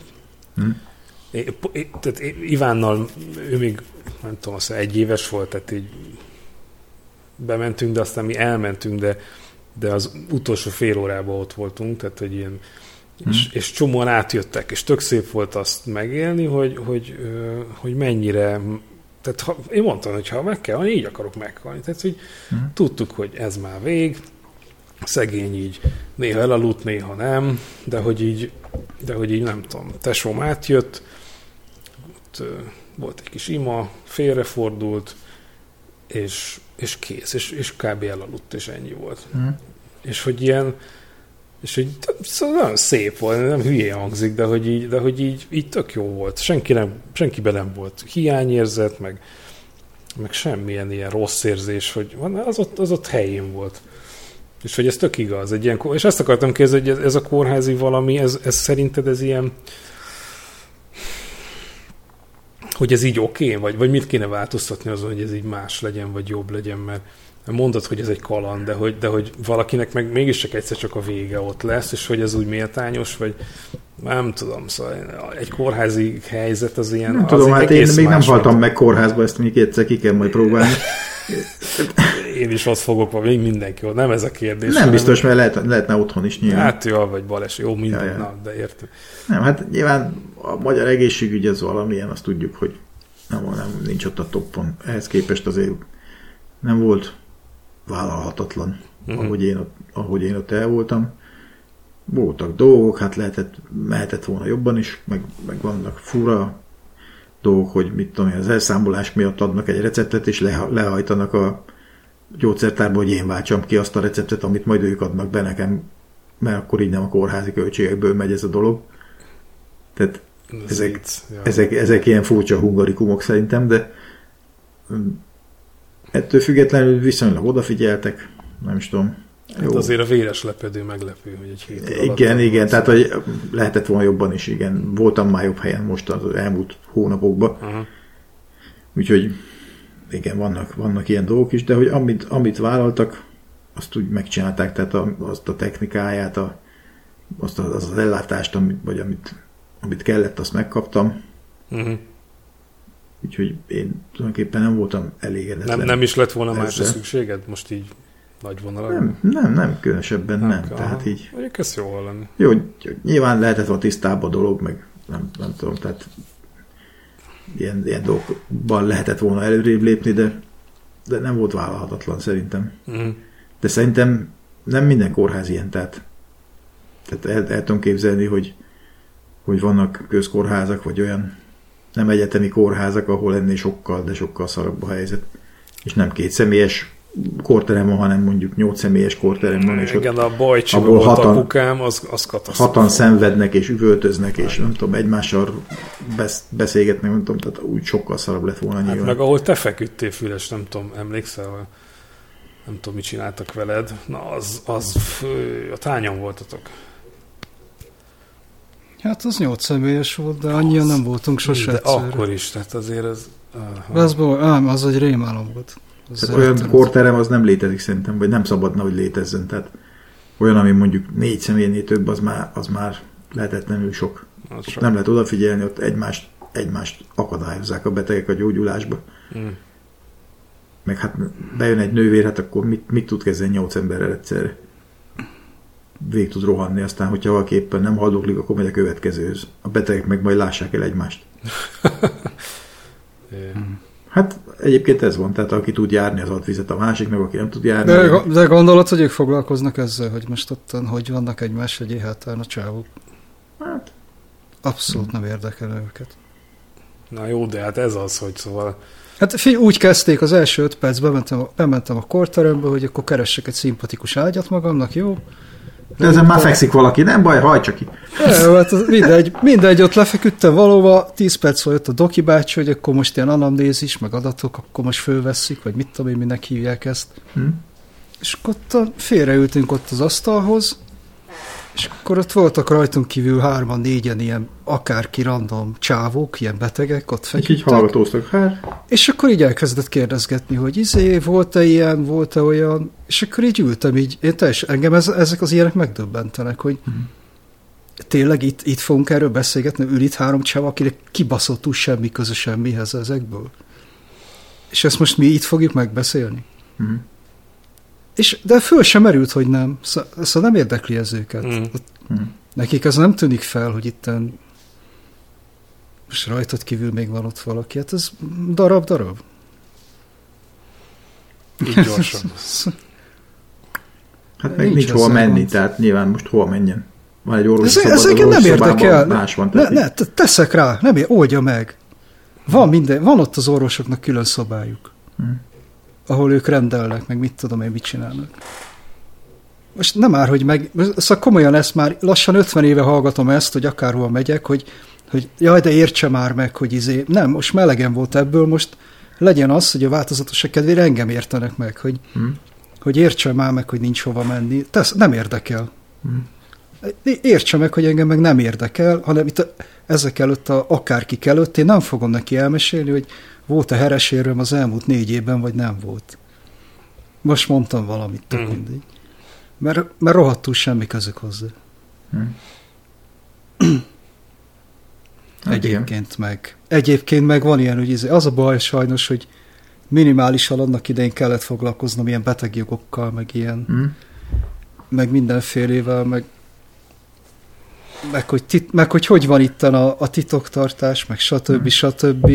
Tehát Ivánnal, ő még nem tudom, azt 1 éves volt, tehát így bementünk, de aztán mi elmentünk, de az utolsó fél órában ott voltunk, tehát hogy ilyen, és csomóan átjöttek, és tök szép volt azt megélni, hogy mennyire, tehát én mondtam, hogy ha meg kell, így akarok meghalni, tehát hogy tudtuk, hogy ez már vég, szegény így néha elaludt, néha nem, de hogy így nem tudom, tesóm átjött, ott volt egy kis ima, félrefordult, és kész, és kb. Elaludt, és ennyi volt. És hogy ilyen, és hogy szóval nagyon szép volt, nem hülyén hangzik, de hogy így tök jó volt. Senkiben nem volt hiányérzet, meg semmilyen ilyen rossz érzés, hogy az ott helyén volt. És hogy ez tök igaz. Egy ilyen, és ezt akartam kérdezni, hogy ez a kórházi valami, ez szerinted ez ilyen, hogy ez így oké? Vagy mit kéne változtatni azon, hogy ez így más legyen, vagy jobb legyen, mert mondod, hogy ez egy kaland, de hogy valakinek meg mégiscsak egyszer csak a vége ott lesz, és hogy ez úgy méltányos, vagy nem tudom, szóval egy kórházi helyzet az ilyen... Nem tudom, hát én még nem haltam meg kórházba, ezt még egyszer ki kell majd próbálni. Én is azt fogok, vagy mindenki, nem ez a kérdés. Nem biztos, mert lehetne otthon is nyilván. Hát jó, vagy baleset, jó, minden, na, de értem. Nem, hát nyilván a magyar egészségügy az valamilyen, azt tudjuk, hogy nem nincs ott a toppon. Ehhez képest azért nem volt vállalhatatlan, ahogy én ott el voltam. Voltak dolgok, hát mehetett volna jobban is, meg vannak fura dolgok, hogy mit tudom én, az elszámolás miatt adnak egy receptet, és lehajtanak a gyógyszertárban, hogy én váltsam ki azt a receptet, amit majd ők adnak be nekem, mert akkor így nem a kórházi költségekből megy ez a dolog. Tehát ezek ilyen furcsa hungarikumok szerintem, de ettől függetlenül viszonylag odafigyeltek, nem is tudom. Hát azért a véres lepedő meglepő, hogy egy hét alatt. Igen, tehát hogy lehetett volna jobban is, igen. Voltam már jobb helyen most az elmúlt hónapokban. Uh-huh. Úgyhogy igen, vannak ilyen dolgok is, de hogy amit vállaltak, azt úgy megcsinálták, tehát azt a technikáját, azt az ellátást, amit kellett, azt megkaptam. Uh-huh. Úgyhogy én tulajdonképpen nem voltam elégedetlen. Nem is lett volna másra szükséged? Most így nagy vonalak? Nem, különösebben nem. Tehát így... Mondjuk ez jó hallani. Jó, nyilván lehetett volna tisztább a dolog, meg nem tudom, tehát ilyen dolgokban lehetett volna előrébb lépni, de nem volt vállalhatatlan szerintem. Uh-huh. De szerintem nem minden kórház ilyen, tehát el tudom képzelni, hogy vannak közkórházak, vagy olyan nem egyetemi kórházak, ahol ennél sokkal, de sokkal szarabb a helyzet. És nem 2 személyes kórterem van, hanem mondjuk 8 személyes kórterem van. És igen, a Bajcsiba volt a bukám, az katasztrófa. 6-an szenvednek, és üvöltöznek, és nem tudom, egymással beszélgetnek, nem tudom, tehát úgy sokkal szarabb lett volna nyilván. Hát meg ahol te feküdtél, Füles, nem tudom, emlékszel? Nem tudom, mit csináltak veled. Na, az a tányon voltatok. Hát az 8 személyes volt, de annyian nem voltunk sose de egyszerre. Akkor is, tehát azért ez... Az egy rémálom volt. Olyan kórterem az nem létezik szerintem, vagy nem szabadna, hogy létezzen. Tehát olyan, ami mondjuk 4 személynél több, az már lehetetlenül sok. Nem lehet odafigyelni, ott egymást akadályozzák a betegek a gyógyulásba. Meg hát bejön egy nővér, hát akkor mit tud kezdeni 8 emberrel egyszerre? Végig tud rohanni, aztán, hogyha valaki éppen nem haldoklik, akkor megy a következőhöz. A betegek meg majd lássák el egymást. Hát egyébként ez van, tehát aki tud járni, az ad vizet a másiknak, aki nem tud járni. De gondolod, hogy ők foglalkoznak ezzel, hogy most ottan, hogy vannak egymás egyéhátán a csávok? Hát. Abszolút nem érdekel őket. Na jó, de hát ez az, hogy szóval... Hát úgy kezdték az első 5 perc, bementem a kórterembe, hogy akkor keressek egy szimpatikus ágyat magamnak, jó? De ezen már fekszik valaki, nem baj, hajtsa ki. Hát mindegy, ott lefeküdtem valóban, 10 perc volt a doki bácsi, hogy akkor most ilyen anamnézis, meg adatok, akkor most fölvesszük, vagy mit tudom én, minek hívják ezt. És akkor ott félreültünk ott az asztalhoz, és akkor ott voltak rajtunk kívül 3-4 ilyen akárki random csávók, ilyen betegek, ott feküdtek. Így hallgatóztak, És akkor így elkezdett kérdezgetni, hogy volt-e ilyen, volt-e olyan, és akkor így ültem, így, engem ezek az ilyenek megdöbbentenek, hogy tényleg itt fogunk erről beszélgetni, ül itt 3 csáv, akinek kibaszottul semmi köze semmihez ezekből. És ezt most mi itt fogjuk megbeszélni? De föl sem merült, hogy nem. Szóval nem érdekli ez őket. Nekik ez nem tűnik fel, hogy itten most rajtad kívül még van ott valaki. Hát ez darab. Így gyorsan. Hát meg nincs hova menni, gond. Tehát nyilván most hova menjen. Van egy orvosi ezeket nem érdekel. Más van. Teszek rá, oldja meg. Van ott az orvosoknak külön szobájuk. Ahol ők rendelnek, meg mit tudom én, mit csinálnak. Most nem már, hogy szóval komolyan ezt már lassan 50 éve hallgatom ezt, hogy akárhol megyek, hogy jaj, de értse már meg, hogy nem, most melegen volt ebből, most legyen az, hogy a változatosság kedvére engem értenek meg, hogy értse már meg, hogy nincs hova menni. Nem érdekel. Értse meg, hogy engem meg nem érdekel, hanem itt ezek előtt, akárkik előtt én nem fogom neki elmesélni, hogy volt-e heresérőm az elmúlt 4 évben, vagy nem volt. Most mondtam valamit, tök mindig. Mert rohadtul semmi közük hozzá. Egyébként meg van ilyen, hogy az a baj sajnos, hogy minimálisan annak idején kellett foglalkoznom ilyen betegjogokkal, meg ilyen, meg mindenfélével, meg hogy van itten a titoktartás, meg stb.,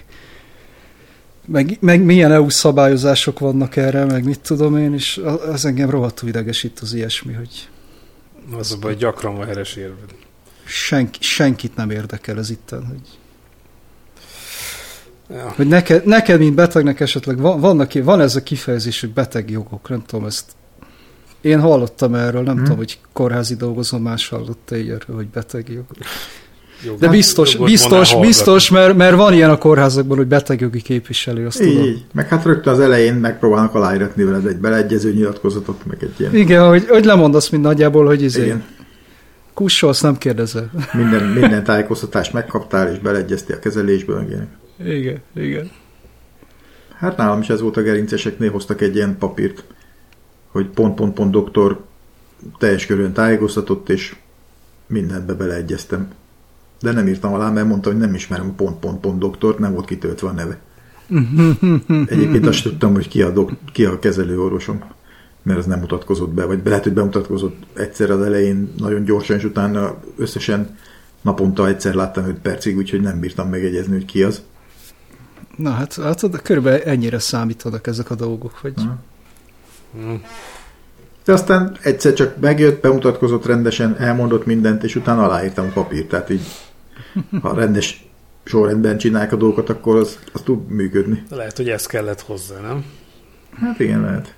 meg milyen EU szabályozások vannak erre, meg mit tudom én, és az engem rohadtul idegesít az ilyesmi, hogy... Az a baj, gyakran van heres érved. Senkit nem érdekel ez itten, hogy... Ja. Hogy neked, mint betegnek esetleg van ez a kifejezés, hogy beteg jogok, nem tudom, ezt én hallottam erről, nem tudom, hogy kórházi dolgozomás hallotta erről, hogy beteg jogok. De biztos, mert van ilyen a kórházakban, hogy betegjogi képviselő, azt tudom. Így, meg hát rögtön az elején megpróbálnak aláíratni veled egy beleegyező nyilatkozatot, meg egy ilyen. Igen, hogy lemondasz mind nagyjából, hogy kussolsz, nem kérdezel. Minden tájékoztatást megkaptál, és beleegyeztél a kezelésből, meg ilyenek. Igen. Hát nálam is ez volt a gerinceseknél, hoztak egy ilyen papírt, hogy pont doktor teljes körülön tájékoztatott, és mindenbe beleegyeztem. De nem írtam alá, mert mondta, hogy nem ismerem a pont doktort, nem volt kitöltve a neve. Egyébként azt tudtam, hogy ki a kezelőorvosom, mert az nem mutatkozott be, vagy lehet, hogy bemutatkozott egyszer az elején, nagyon gyorsan, és utána összesen naponta egyszer láttam 5 percig, úgyhogy nem bírtam megegyezni, hogy ki az. Na hát körülbelül ennyire számítanak ezek a dolgok, hogy... De aztán egyszer csak megjött, bemutatkozott rendesen, elmondott mindent, és utána aláírtam a papírt. Tehát így, ha rendes sorrendben csinálják a dolgokat, akkor az tud működni. Lehet, hogy ez kellett hozzá, nem? Hát igen, lehet.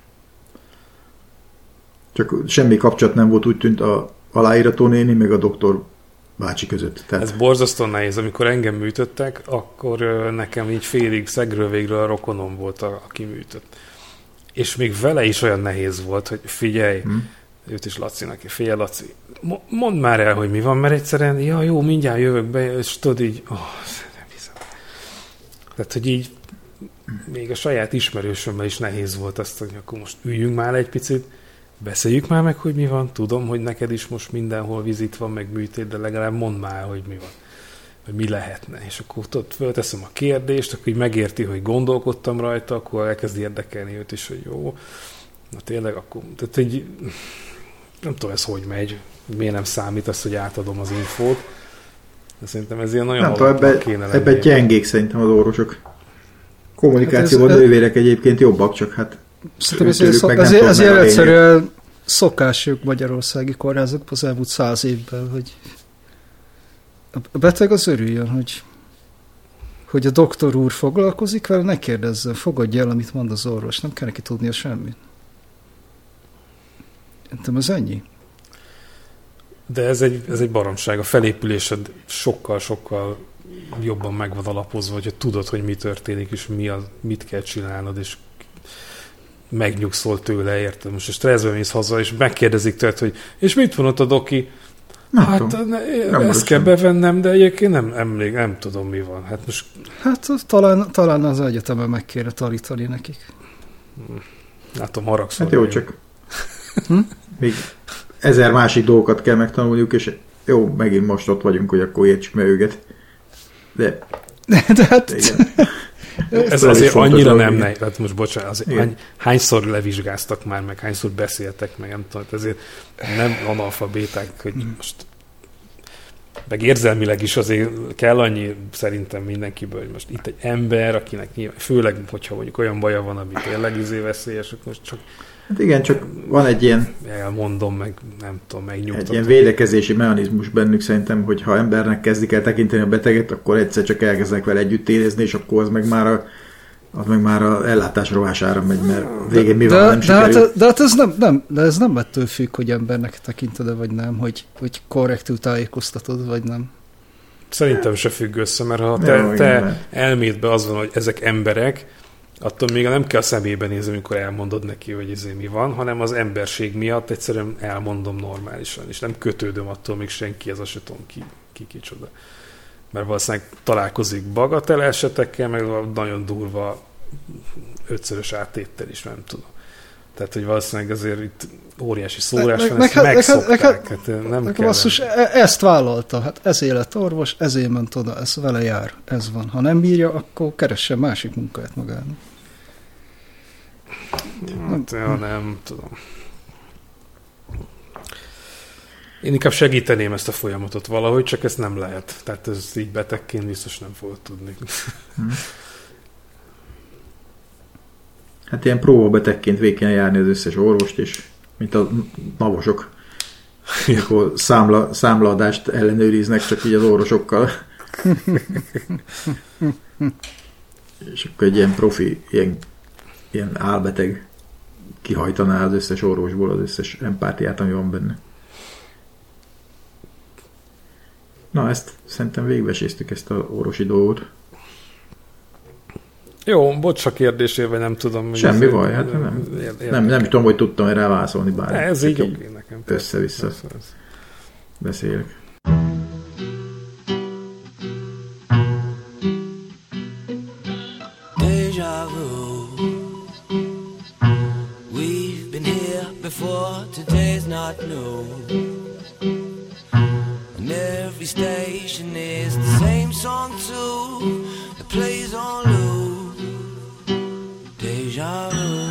Csak semmi kapcsolat nem volt, úgy tűnt a aláírató néni, meg a doktor bácsi között. Tehát... Ez borzasztóan nehéz. Amikor engem műtöttek, akkor nekem így félig szegről végről a rokonom volt, aki műtött. És még vele is olyan nehéz volt, hogy figyelj, őt is Lacinak, figyelj Laci, mondd már el, hogy mi van, mert egyszerűen, jó, mindjárt jövök be, és tudod így, nem hiszem. Tehát, hogy így még a saját ismerősömmel is nehéz volt azt, hogy akkor most üljünk már egy picit, beszéljük már meg, hogy mi van, tudom, hogy neked is most mindenhol vizit van, meg műtét, de legalább mondd már, hogy mi van, hogy mi lehetne. És akkor ott fölteszem a kérdést, akkor így megérti, hogy gondolkodtam rajta, akkor elkezd érdekelni őt is, hogy jó, na tényleg akkor, tehát így, nem tudom ez hogy megy, miért nem számít az, hogy átadom az infót, de szerintem ez ilyen nagyon alapban kéne lenni. Ebben gyengék szerintem az orvosok. Kommunikációban hát nővérek egyébként jobbak, csak hát szerintem ez ilyen egyszerűen szokásjuk magyarországi kórházakban az elmúlt 100 évben, hogy a beteg az örüljön, hogy a doktor úr foglalkozik vele, ne kérdezzen, fogadja el, amit mond az orvos, nem kell neki tudnia semmit. Szerintem ez ennyi. De ez egy baromság. A felépülésed sokkal jobban meg van alapozva, hogy tudod, hogy mi történik, és mit kell csinálnod, és megnyugszol tőle, érted? Most a stresszben mész haza, és megkérdezik tőled, hogy és mit van ott a doki? Ezt kell bevennem, de egyébként nem tudom, mi van. Hát talán az egyetemen meg kéne tanítani nekik. Látom, haragszol. Hát jó, csak még 1000 másik dolgokat kell megtanulniuk, és jó, megint most ott vagyunk, hogy akkor értsük meg őket. De hát... Ez azért annyira nem nehéz. Hát most bocsánat, hányszor levizsgáztak már, meg hányszor beszéltek, meg nem tudom, ezért nem analfabéták, hogy most meg érzelmileg is azért kell annyi szerintem mindenkiből, hogy most itt egy ember, akinek nyilván, főleg, hogyha mondjuk olyan baja van, ami tényleg veszélyes, most csak hát igen, csak van egy ilyen elmondom, meg nem tudom, megnyugtatom. Egy ilyen védekezési mechanizmus bennük szerintem, hogy ha embernek kezdik el tekinteni a beteget, akkor egyszer csak elkezdenek vele együtt érezni, és akkor az meg már a ellátás rovására megy, mert végén mi van, nem sikerül. De hát ez nem ettől függ, hogy embernek tekinted, vagy nem, hogy korrektül tájékoztatod, vagy nem. Szerintem se függ össze, mert ha te elmédbe az van, hogy ezek emberek, attól még nem kell szemébe nézni, amikor elmondod neki, hogy ez mi van, hanem az emberség miatt egyszerűen elmondom normálisan, és nem kötődöm attól még senki, ez azt tudom ki kicsoda. Mert valószínűleg találkozik bagatel esetekkel, meg nagyon durva 5-szörös áttéttel is, nem tudom. Tehát, hogy valószínűleg azért itt óriási szórás van, ezt megszokták. Nem kell. Ezt vállalta, hát ezért lett orvos, ezért ment oda, ez vele jár, ez van. Ha nem bírja, akkor keressen másik munkáját magának. Hát, nem tudom. Én inkább segíteném ezt a folyamatot valahogy, csak ezt nem lehet. Tehát ez így betegként biztos nem fogod tudni. Hát ilyen próbabetegként végig kell járni az összes orvost, és mint a navosok, amikor számlaadást ellenőriznek, csak így az orvosokkal. és akkor egy ilyen profi, ilyen álbeteg kihajtaná az összes orvosból az összes empátiát, ami van benne. Na, ezt szerintem végbeséztük, ezt a orvosi dolgot. Jó, bocs a kérdésével, nem tudom. Semmi baj, hát nem tudom, hogy tudtam erre válaszolni bármit. Ez így oké nekem. Össze-vissza beszélek. Deja vu. We've been here before, today's not new. And every station is the same song too. It plays on loop. Deja vu.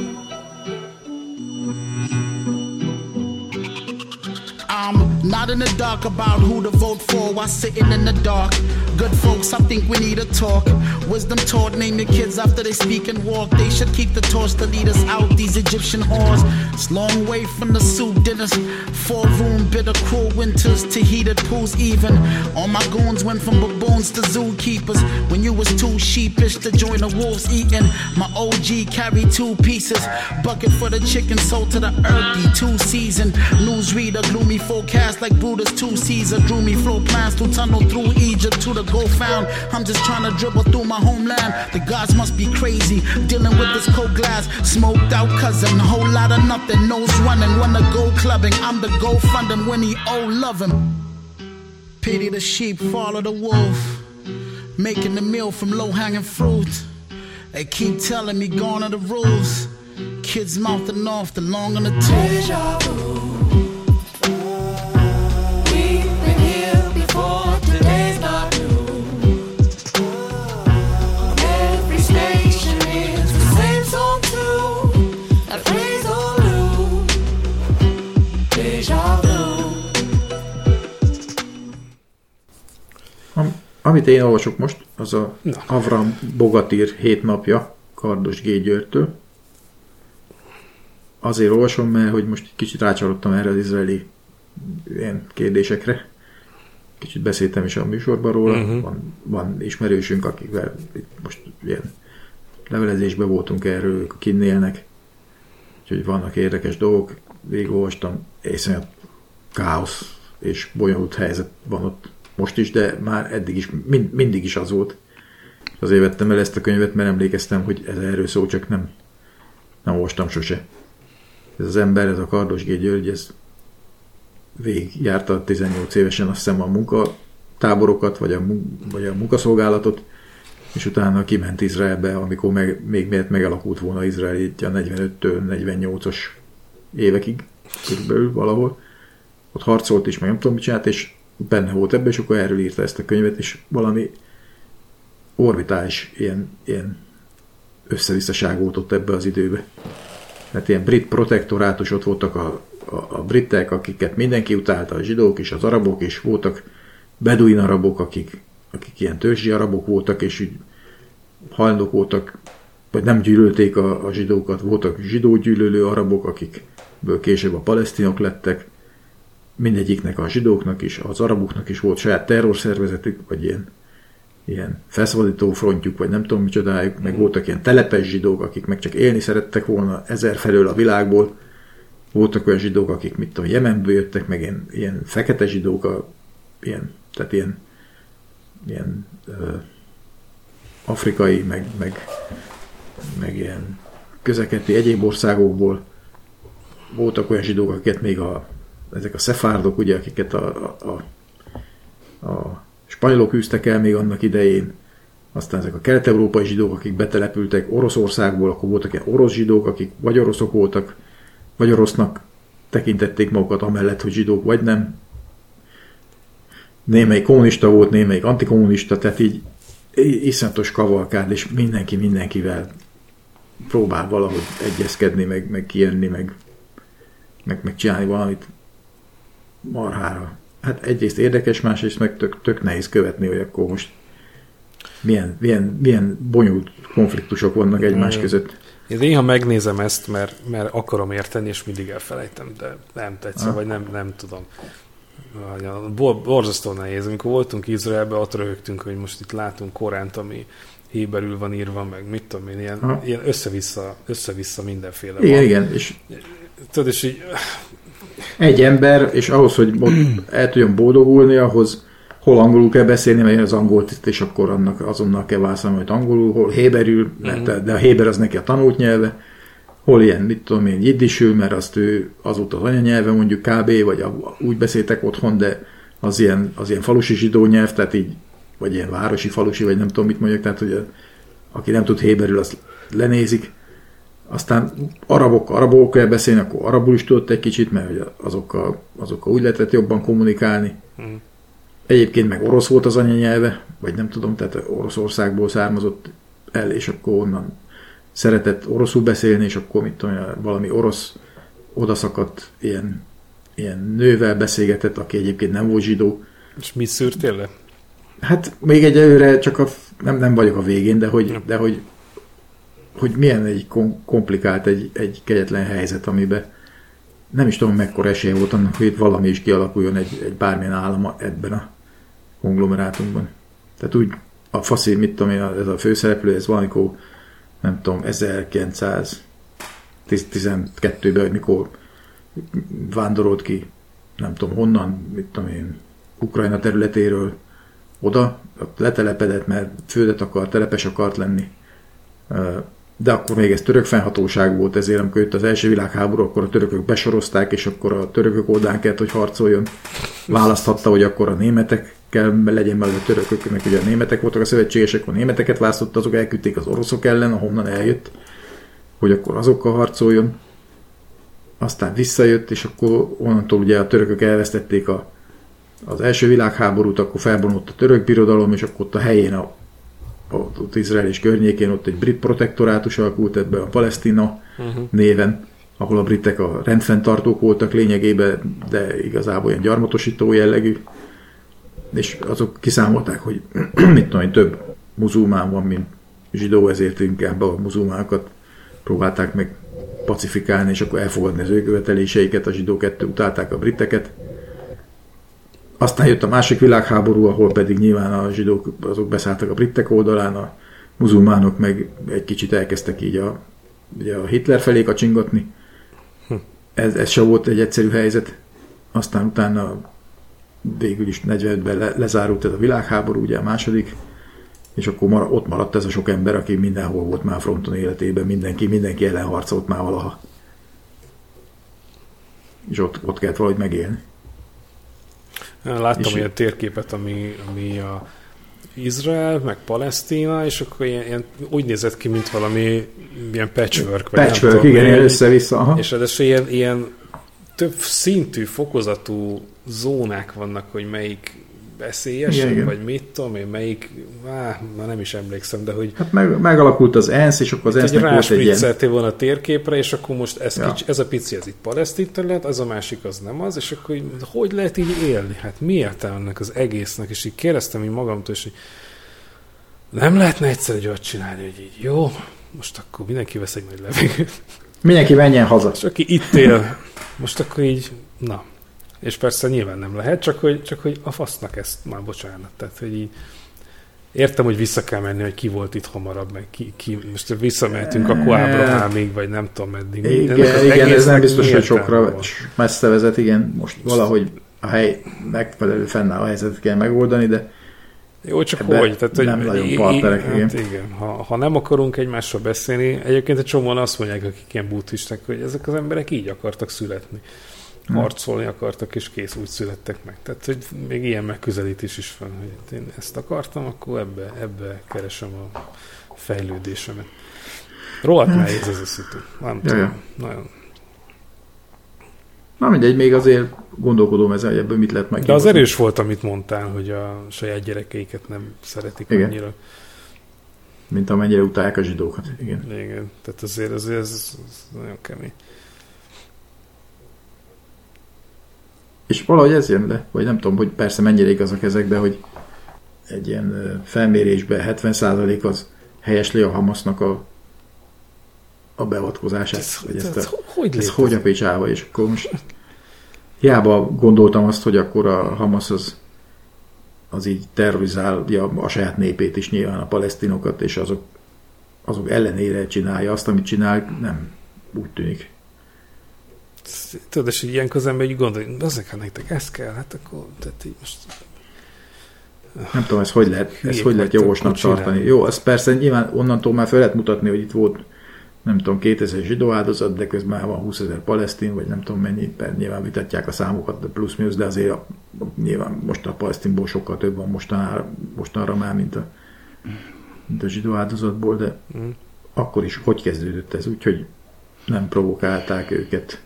I'm not in the dark about who to vote for while sitting in the dark. Good folks, I think we need a talk. Wisdom taught, name your kids after they speak and walk. They should keep the torch to lead us out, these Egyptian whores. It's long way from the soup dinners. 4-room, bitter, cruel winters to heated pools even. All my goons went from baboons to zookeepers. When you was too sheepish to join the wolves eating. My OG carried 2 pieces. Bucket for the chicken, sold to the earthy 2-season. Newsreader, gloomy forecast like Brutus 2 Caesar. Drew me flow plans to tunnel through Egypt to the gold found. I'm just trying to dribble through my homeland. The gods must be crazy, dealing with this cold glass. Smoked out cousin, whole lot of nothing. Nose running, wanna go clubbing. I'm the go fund him when he owe love him. Pity the sheep, follow the wolf. Making the meal from low-hanging fruit. They keep telling me gone are the rules. Kids mouthing off the long and the tall. Deja vu. We've been here before, today's not new. Every station is the same song too. That plays on loop. Deja vu. Amit én olvasok most, az a Avram Bogatír 7 napja Kardos G. Györgytől. Azért olvasom, mert hogy most kicsit rácsalódtam erre az izraeli ilyen kérdésekre. Kicsit beszéltem is a műsorban róla. Van ismerősünk, akikvel most ilyen levelezésben voltunk erről, ők kinn élnek. Úgyhogy vannak érdekes dolgok. Végig olvastam, iszonyat káosz és bonyolult helyzet van ott most is, de már eddig is, mindig is az volt. Azért vettem el ezt a könyvet, mert emlékeztem, hogy ez erről szó, csak nem olvastam sose. Ez az ember, ez a Kardos G. György, ez végigjárta 18 évesen azt hiszem a munkatáborokat, vagy a munkaszolgálatot, és utána kiment Izraelbe, amikor még megalakult volna Izrael itt a 45-től 48-as évekig, körülbelül valahol. Ott harcolt is, meg nem tudom mit csinált, és benne volt ebben, és akkor erről írta ezt a könyvet, és valami orbitális ilyen összevisszaság volt ott ebbe az időbe. Tehát ilyen brit protektorátus, ott voltak a britek, akiket mindenki utálta, a zsidók is, az arabok is, voltak beduin arabok, akik ilyen törzsi arabok voltak, és így hajlandók voltak, vagy nem gyűlölték a zsidókat, voltak zsidógyűlölő arabok, akikből később a palesztinok lettek, mindegyiknek, a zsidóknak is, az araboknak is volt saját terrorszervezetük, vagy ilyen felszabadító frontjuk, vagy nem tudom micsodájuk, meg voltak ilyen telepes zsidók, akik meg csak élni szerettek volna 1000 felől a világból, voltak olyan zsidók, akik mit tudom, Jemenből jöttek, meg ilyen fekete zsidók, tehát ilyen afrikai, meg ilyen közelkeleti egyéb országokból voltak olyan zsidók, akiket még ezek a szefárdok, ugye, akiket a spanyolok űztek el még annak idején, aztán ezek a kelet-európai zsidók, akik betelepültek Oroszországból, akkor voltak ilyen orosz zsidók, akik vagy oroszok voltak, vagy orosznak tekintették magukat amellett, hogy zsidók vagy nem. Némelyik kommunista volt, némelyik antikommunista, tehát így iszonyatos kavalkád, és mindenki mindenkivel próbál valahogy egyezkedni, meg kijönni, meg csinálni valamit marhára. Hát egyrészt érdekes, másrészt meg tök nehéz követni, hogy akkor most milyen bonyolult konfliktusok vannak egymás között. Én néha megnézem ezt, mert akarom érteni, és mindig elfelejtem, de nem tetszik, vagy nem tudom. Borzasztó nehéz. Amikor voltunk Izraelben, ott röhögtünk, hogy most itt látunk Koránt, ami héberül van írva, meg mit tudom én, ilyen össze-vissza mindenféle igen, van. Igen, és tudod, és így... Egy ember, és ahhoz, hogy el tudjon boldogulni, ahhoz hol angolul kell beszélni, mert az angolt itt, és akkor annak azonnal kell válaszolni, hogy angolul, hol héberül, de a héber az neki a tanult nyelve, hol ilyen, mit tudom én, jiddisül, mert azt ő azóta az anyanyelve, mondjuk kb. Vagy úgy beszéltek otthon, de az ilyen falusi zsidó nyelv, tehát így, vagy ilyen városi, falusi, vagy nem tudom, mit mondjak, tehát, hogy aki nem tud héberül, azt lenézik. Aztán arabok kell beszélni, akkor arabul is tudott egy kicsit, mert azokkal úgy lehetett jobban kommunikálni. Egyébként meg orosz volt az anyanyelve, vagy nem tudom, tehát Oroszországból származott el, és akkor onnan szeretett oroszul beszélni, és akkor mit tudom, valami orosz odaszakadt ilyen nővel beszélgetett, aki egyébként nem volt zsidó. És mit szűrtél le? Hát még egyelőre csak nem vagyok a végén, de hogy milyen egy komplikált, egy kegyetlen helyzet, amiben nem is tudom, mekkora esélye volt annak, hogy valami is kialakuljon egy bármilyen állam ebben a konglomerátumban. Tehát úgy a faszi, mit tudom én, ez a főszereplő, ez valamikor, nem tudom, 1912-ben, mikor vándorolt ki, nem tudom honnan, mit tudom én, Ukrajna területéről oda, letelepedett, mert földet akart, telepes akart lenni. De akkor még ez török fennhatóság volt, ezért amikor jött az első világháború, akkor a törökök besorozták, és akkor a törökök oldán kellett, hogy harcoljon. Választhatta, hogy akkor a németek kell legyen, mert a törököknek ugye a németek voltak a szövetségesek, akkor a németeket választotta, azok elküldték az oroszok ellen, ahonnan eljött, hogy akkor azokkal harcoljon. Aztán visszajött, és akkor onnantól ugye a törökök elvesztették az első világháborút, akkor felbomlott a török birodalom, és akkor ott a helyén ott Izrael és környékén ott egy brit protektorátus alakult ebbe a Palesztina néven, ahol a britek a rendfenntartók voltak lényegében, de igazából ilyen gyarmatosító jellegű, és azok kiszámolták, hogy mit tudom, több muzulmán van, mint zsidó, ezért inkább a muzulmánokat próbálták meg pacifikálni, és akkor elfogadni az ő követeléseiket, a zsidók utálták a briteket. Aztán jött a második világháború, ahol pedig nyilván a zsidók azok beszálltak a britek oldalán, a muzulmánok meg egy kicsit elkezdtek így a Hitler felé kacsingatni. Ez se volt egy egyszerű helyzet. Aztán utána végül is 45-ben lezárult ez a világháború, ugye a második, és akkor ott maradt ez a sok ember, aki mindenhol volt már fronton életében, mindenki ellen harcolt már valaha. És ott kellett valahogy megélni. Láttam ilyen térképet, ami a Izrael, meg Palesztina, és akkor ilyen úgy nézett ki, mint valami ilyen patchwork. Patchwork, igen, ilyen össze-vissza. Aha. És ráadásul ilyen több szintű, fokozatú zónák vannak, hogy melyik veszélyesebb, igen. Vagy mit tudom én, melyik, már nem is emlékszem, de hogy... Hát megalakult az ENSZ, és akkor az ENSZ-nek volt egy ilyen... volna a térképre, és akkor most ez a pici, ez itt palesztin terület, az a másik, az nem az, és akkor hogy lehet így élni? Hát mi értelme ennek az egésznek? És így kérdeztem így magamtól, és hogy nem lehetne egyszer egy olyat csinálni, hogy így jó, most akkor mindenki vesz egy nagy levegőt. Mindenki menjen haza. És aki itt él, most akkor így, na... És persze nyilván nem lehet, csak hogy a fasznak ezt már bocsánat. Tehát, hogy így értem, hogy vissza kell menni, hogy ki volt itt hamarabb, meg ki most visszamehetünk akkor Ábrahámig, vagy nem tudom meddig. Igen, ez nem biztos, hogy sokra messze vezet, igen. Most valahogy a hely megfelelő fennáll a helyzetet kell megoldani, de jó, csak hogy? Tehát, hogy nem nagyon partnerek, hát igen. Ha nem akarunk egymással beszélni, egyébként egy csomóan azt mondják, akik ilyen buddhisták, hogy ezek az emberek így akartak születni. Harcolni akartak, és kész, úgy születtek meg. Tehát, hogy még ilyen megközelítés is van, hogy én ezt akartam, akkor ebbe keresem a fejlődésemet. Rohadt nehéz ez a szitu. Nem tudom. Nagyon. Na mindegy, még azért gondolkodom ezen, hogy ebből mit lehet meg. De az erős volt, amit mondtál, hogy a saját gyerekeiket nem szeretik annyira. Mint amennyire utálják a zsidókat. Igen. Tehát azért ez nagyon kemény. És valahogy ez jön le, vagy nem tudom, hogy persze mennyire igazak ezek, de hogy egy ilyen felmérésben 70% az helyesli a Hamasnak a beavatkozását. Ez hogy a picsába, és akkor most hiába gondoltam azt, hogy akkor a Hamas az az így terrorizálja a saját népét is nyilván, a palesztinokat, és azok ellenére csinálja azt, amit csinál, nem úgy tűnik. Tudod, és ilyenkor az ember így gondolja, hogy azért nektek ez kell, hát akkor tehát így most... Nem tudom, ezt hogy lehet jogosnak tartani. Jó, ez persze nyilván onnantól már fel lehet mutatni, hogy itt volt, nem tudom, 2000 zsidó áldozat, de közben már van 20 000 palesztin, vagy nem tudom mennyi, nyilván vitatják a számokat, de plusz-minusz, de azért nyilván most a palesztinból sokkal több van mostanra már, mint a zsidó áldozatból, de akkor is hogy kezdődött ez? Úgyhogy nem provokálták őket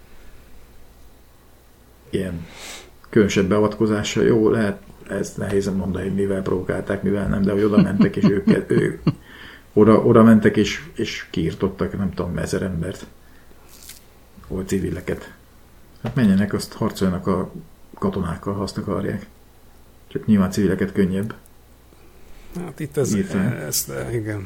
ilyen különösebb beavatkozással. Jó, lehet, ez nehéz mondani, hogy mivel provokálták, mivel nem, de hogy oda mentek, és ők oda mentek, és kiirtottak, nem tudom, 1000 embert, vagy civileket. Hát menjenek, azt harcoljanak a katonákkal, ha azt akarják. Csak nyilván civileket könnyebb. Hát itt ez igen.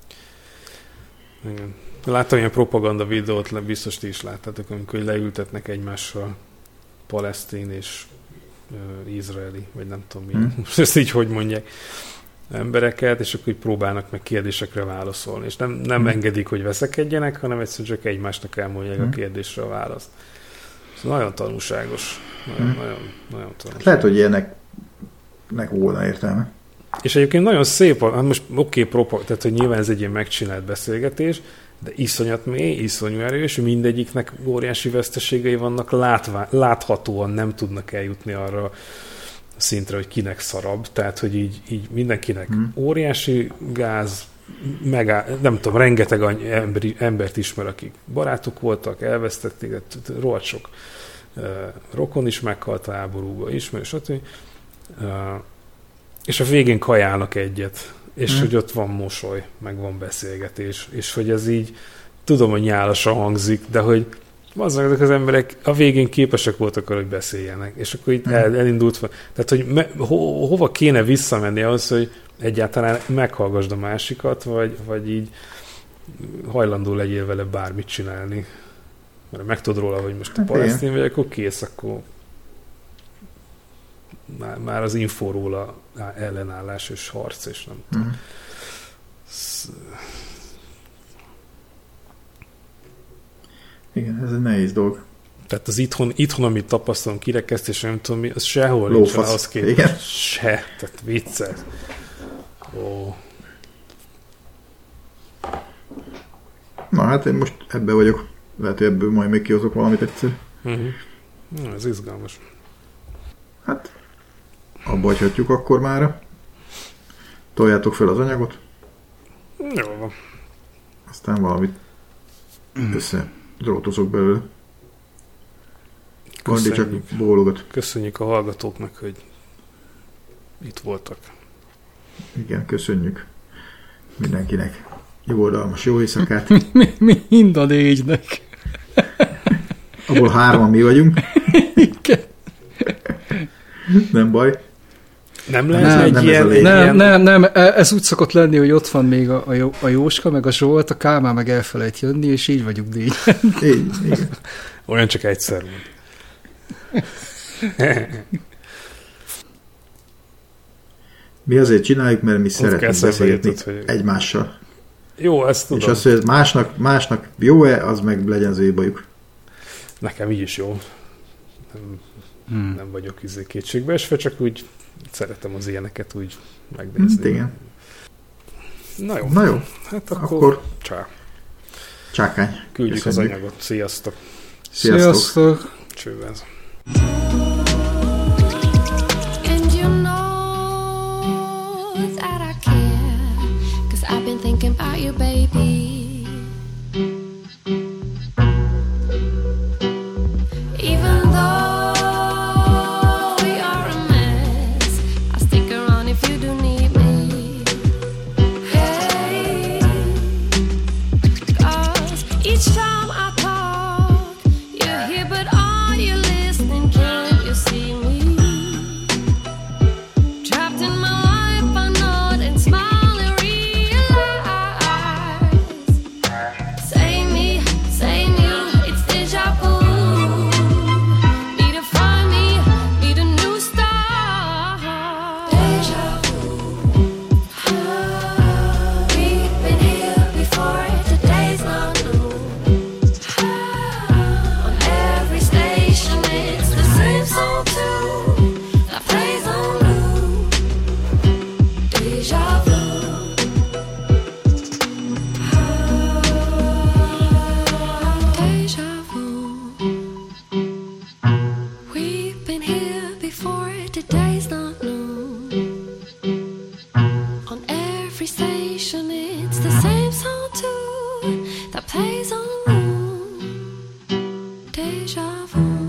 Láttam ilyen propaganda videót, biztos ti is láttátok, amikor leültetnek egymással palesztin és izraeli, vagy nem tudom mi. Most ezt így hogy mondják, embereket, és akkor így próbálnak meg kérdésekre válaszolni. És nem engedik, hogy veszekedjenek, hanem egyszerűen csak egymásnak elmondják a kérdésre a választ. Ez nagyon tanulságos. Nagyon tanulságos. Lehet, hogy ilyennek volna értelme. És egyébként nagyon szép, hát most tehát hogy nyilván ez egy ilyen megcsinált beszélgetés, de iszonyat mély, iszonyú erős, mindegyiknek óriási veszteségei vannak, láthatóan nem tudnak eljutni arra a szintre, hogy kinek szarabb, tehát hogy így mindenkinek óriási gáz, nem tudom, rengeteg embert ismer, akik barátok voltak, elvesztették, rohadt sok rokon is meghalt a háborúba, ismer, stb. És a végén kajálnak egyet, és hogy ott van mosoly, meg van beszélgetés, és hogy ez így, tudom, hogy nyálasan hangzik, de hogy azok az emberek a végén képesek voltak arra, hogy beszéljenek, és akkor itt elindult, tehát hogy hova kéne visszamenni ahhoz, hogy egyáltalán meghallgasd a másikat, vagy így hajlandó legyél vele bármit csinálni. Mert megtudod róla, hogy most a palesztin vagy, akkor kész, akkor már az infó róla ellenállás és harc, és nem tudom. Igen, ez egy nehéz dolog. Tehát az itthon amit tapasztalom, kirekesztés, nem tudom mi, az sehol nincs ahhoz képest. Se, tehát vicces. Ó. Na hát én most ebbe vagyok. Lehet, hogy ebből majd még kihozok valamit egyszer. Ez izgalmas. Hát abba hagyhatjuk akkor mára. Toljátok fel az anyagot. Jó van. Aztán valamit összedrótozok belőle. Andi csak bólogat. Köszönjük a hallgatóknak, hogy itt voltak. Igen, köszönjük mindenkinek. Nyugodalmas jó éjszakát. Mind a 4-nek. Abból 3-an mi vagyunk. Igen. Nem baj. Nem lehet egy ilyen... Nem, ez úgy szokott lenni, hogy ott van még a Jóska, meg a Zsolt, a Kálmán meg elfelejt jönni, és így vagyunk 4. Igen. Olyan csak egyszer van. Mi azért csináljuk, mert mi szeretünk beszélni egymással. Jó, ezt tudom. És az, hogy ez másnak jó-e, az meg legyen az ő bajuk. Nekem így is jó. Nem vagyok kétségbeesve, csak úgy szeretem az ilyeneket úgy megnézni. Igen. Na jó. Hát akkor csákány. Küldjük köszönjük az anyagot. Sziasztok. Sziasztok. Csővel. And you know that I care, 'cause I've been thinking about you, baby. Even though we are a mess, I'll stick around if you do need me. Hey, 'cause each time I talk, you're here, but are you listening? Can't you see me? Trapped in my life, I nod and smile and realize. Same me, same you, it's deja vu. Need to find me, need a new start. Deja plays on deja vu.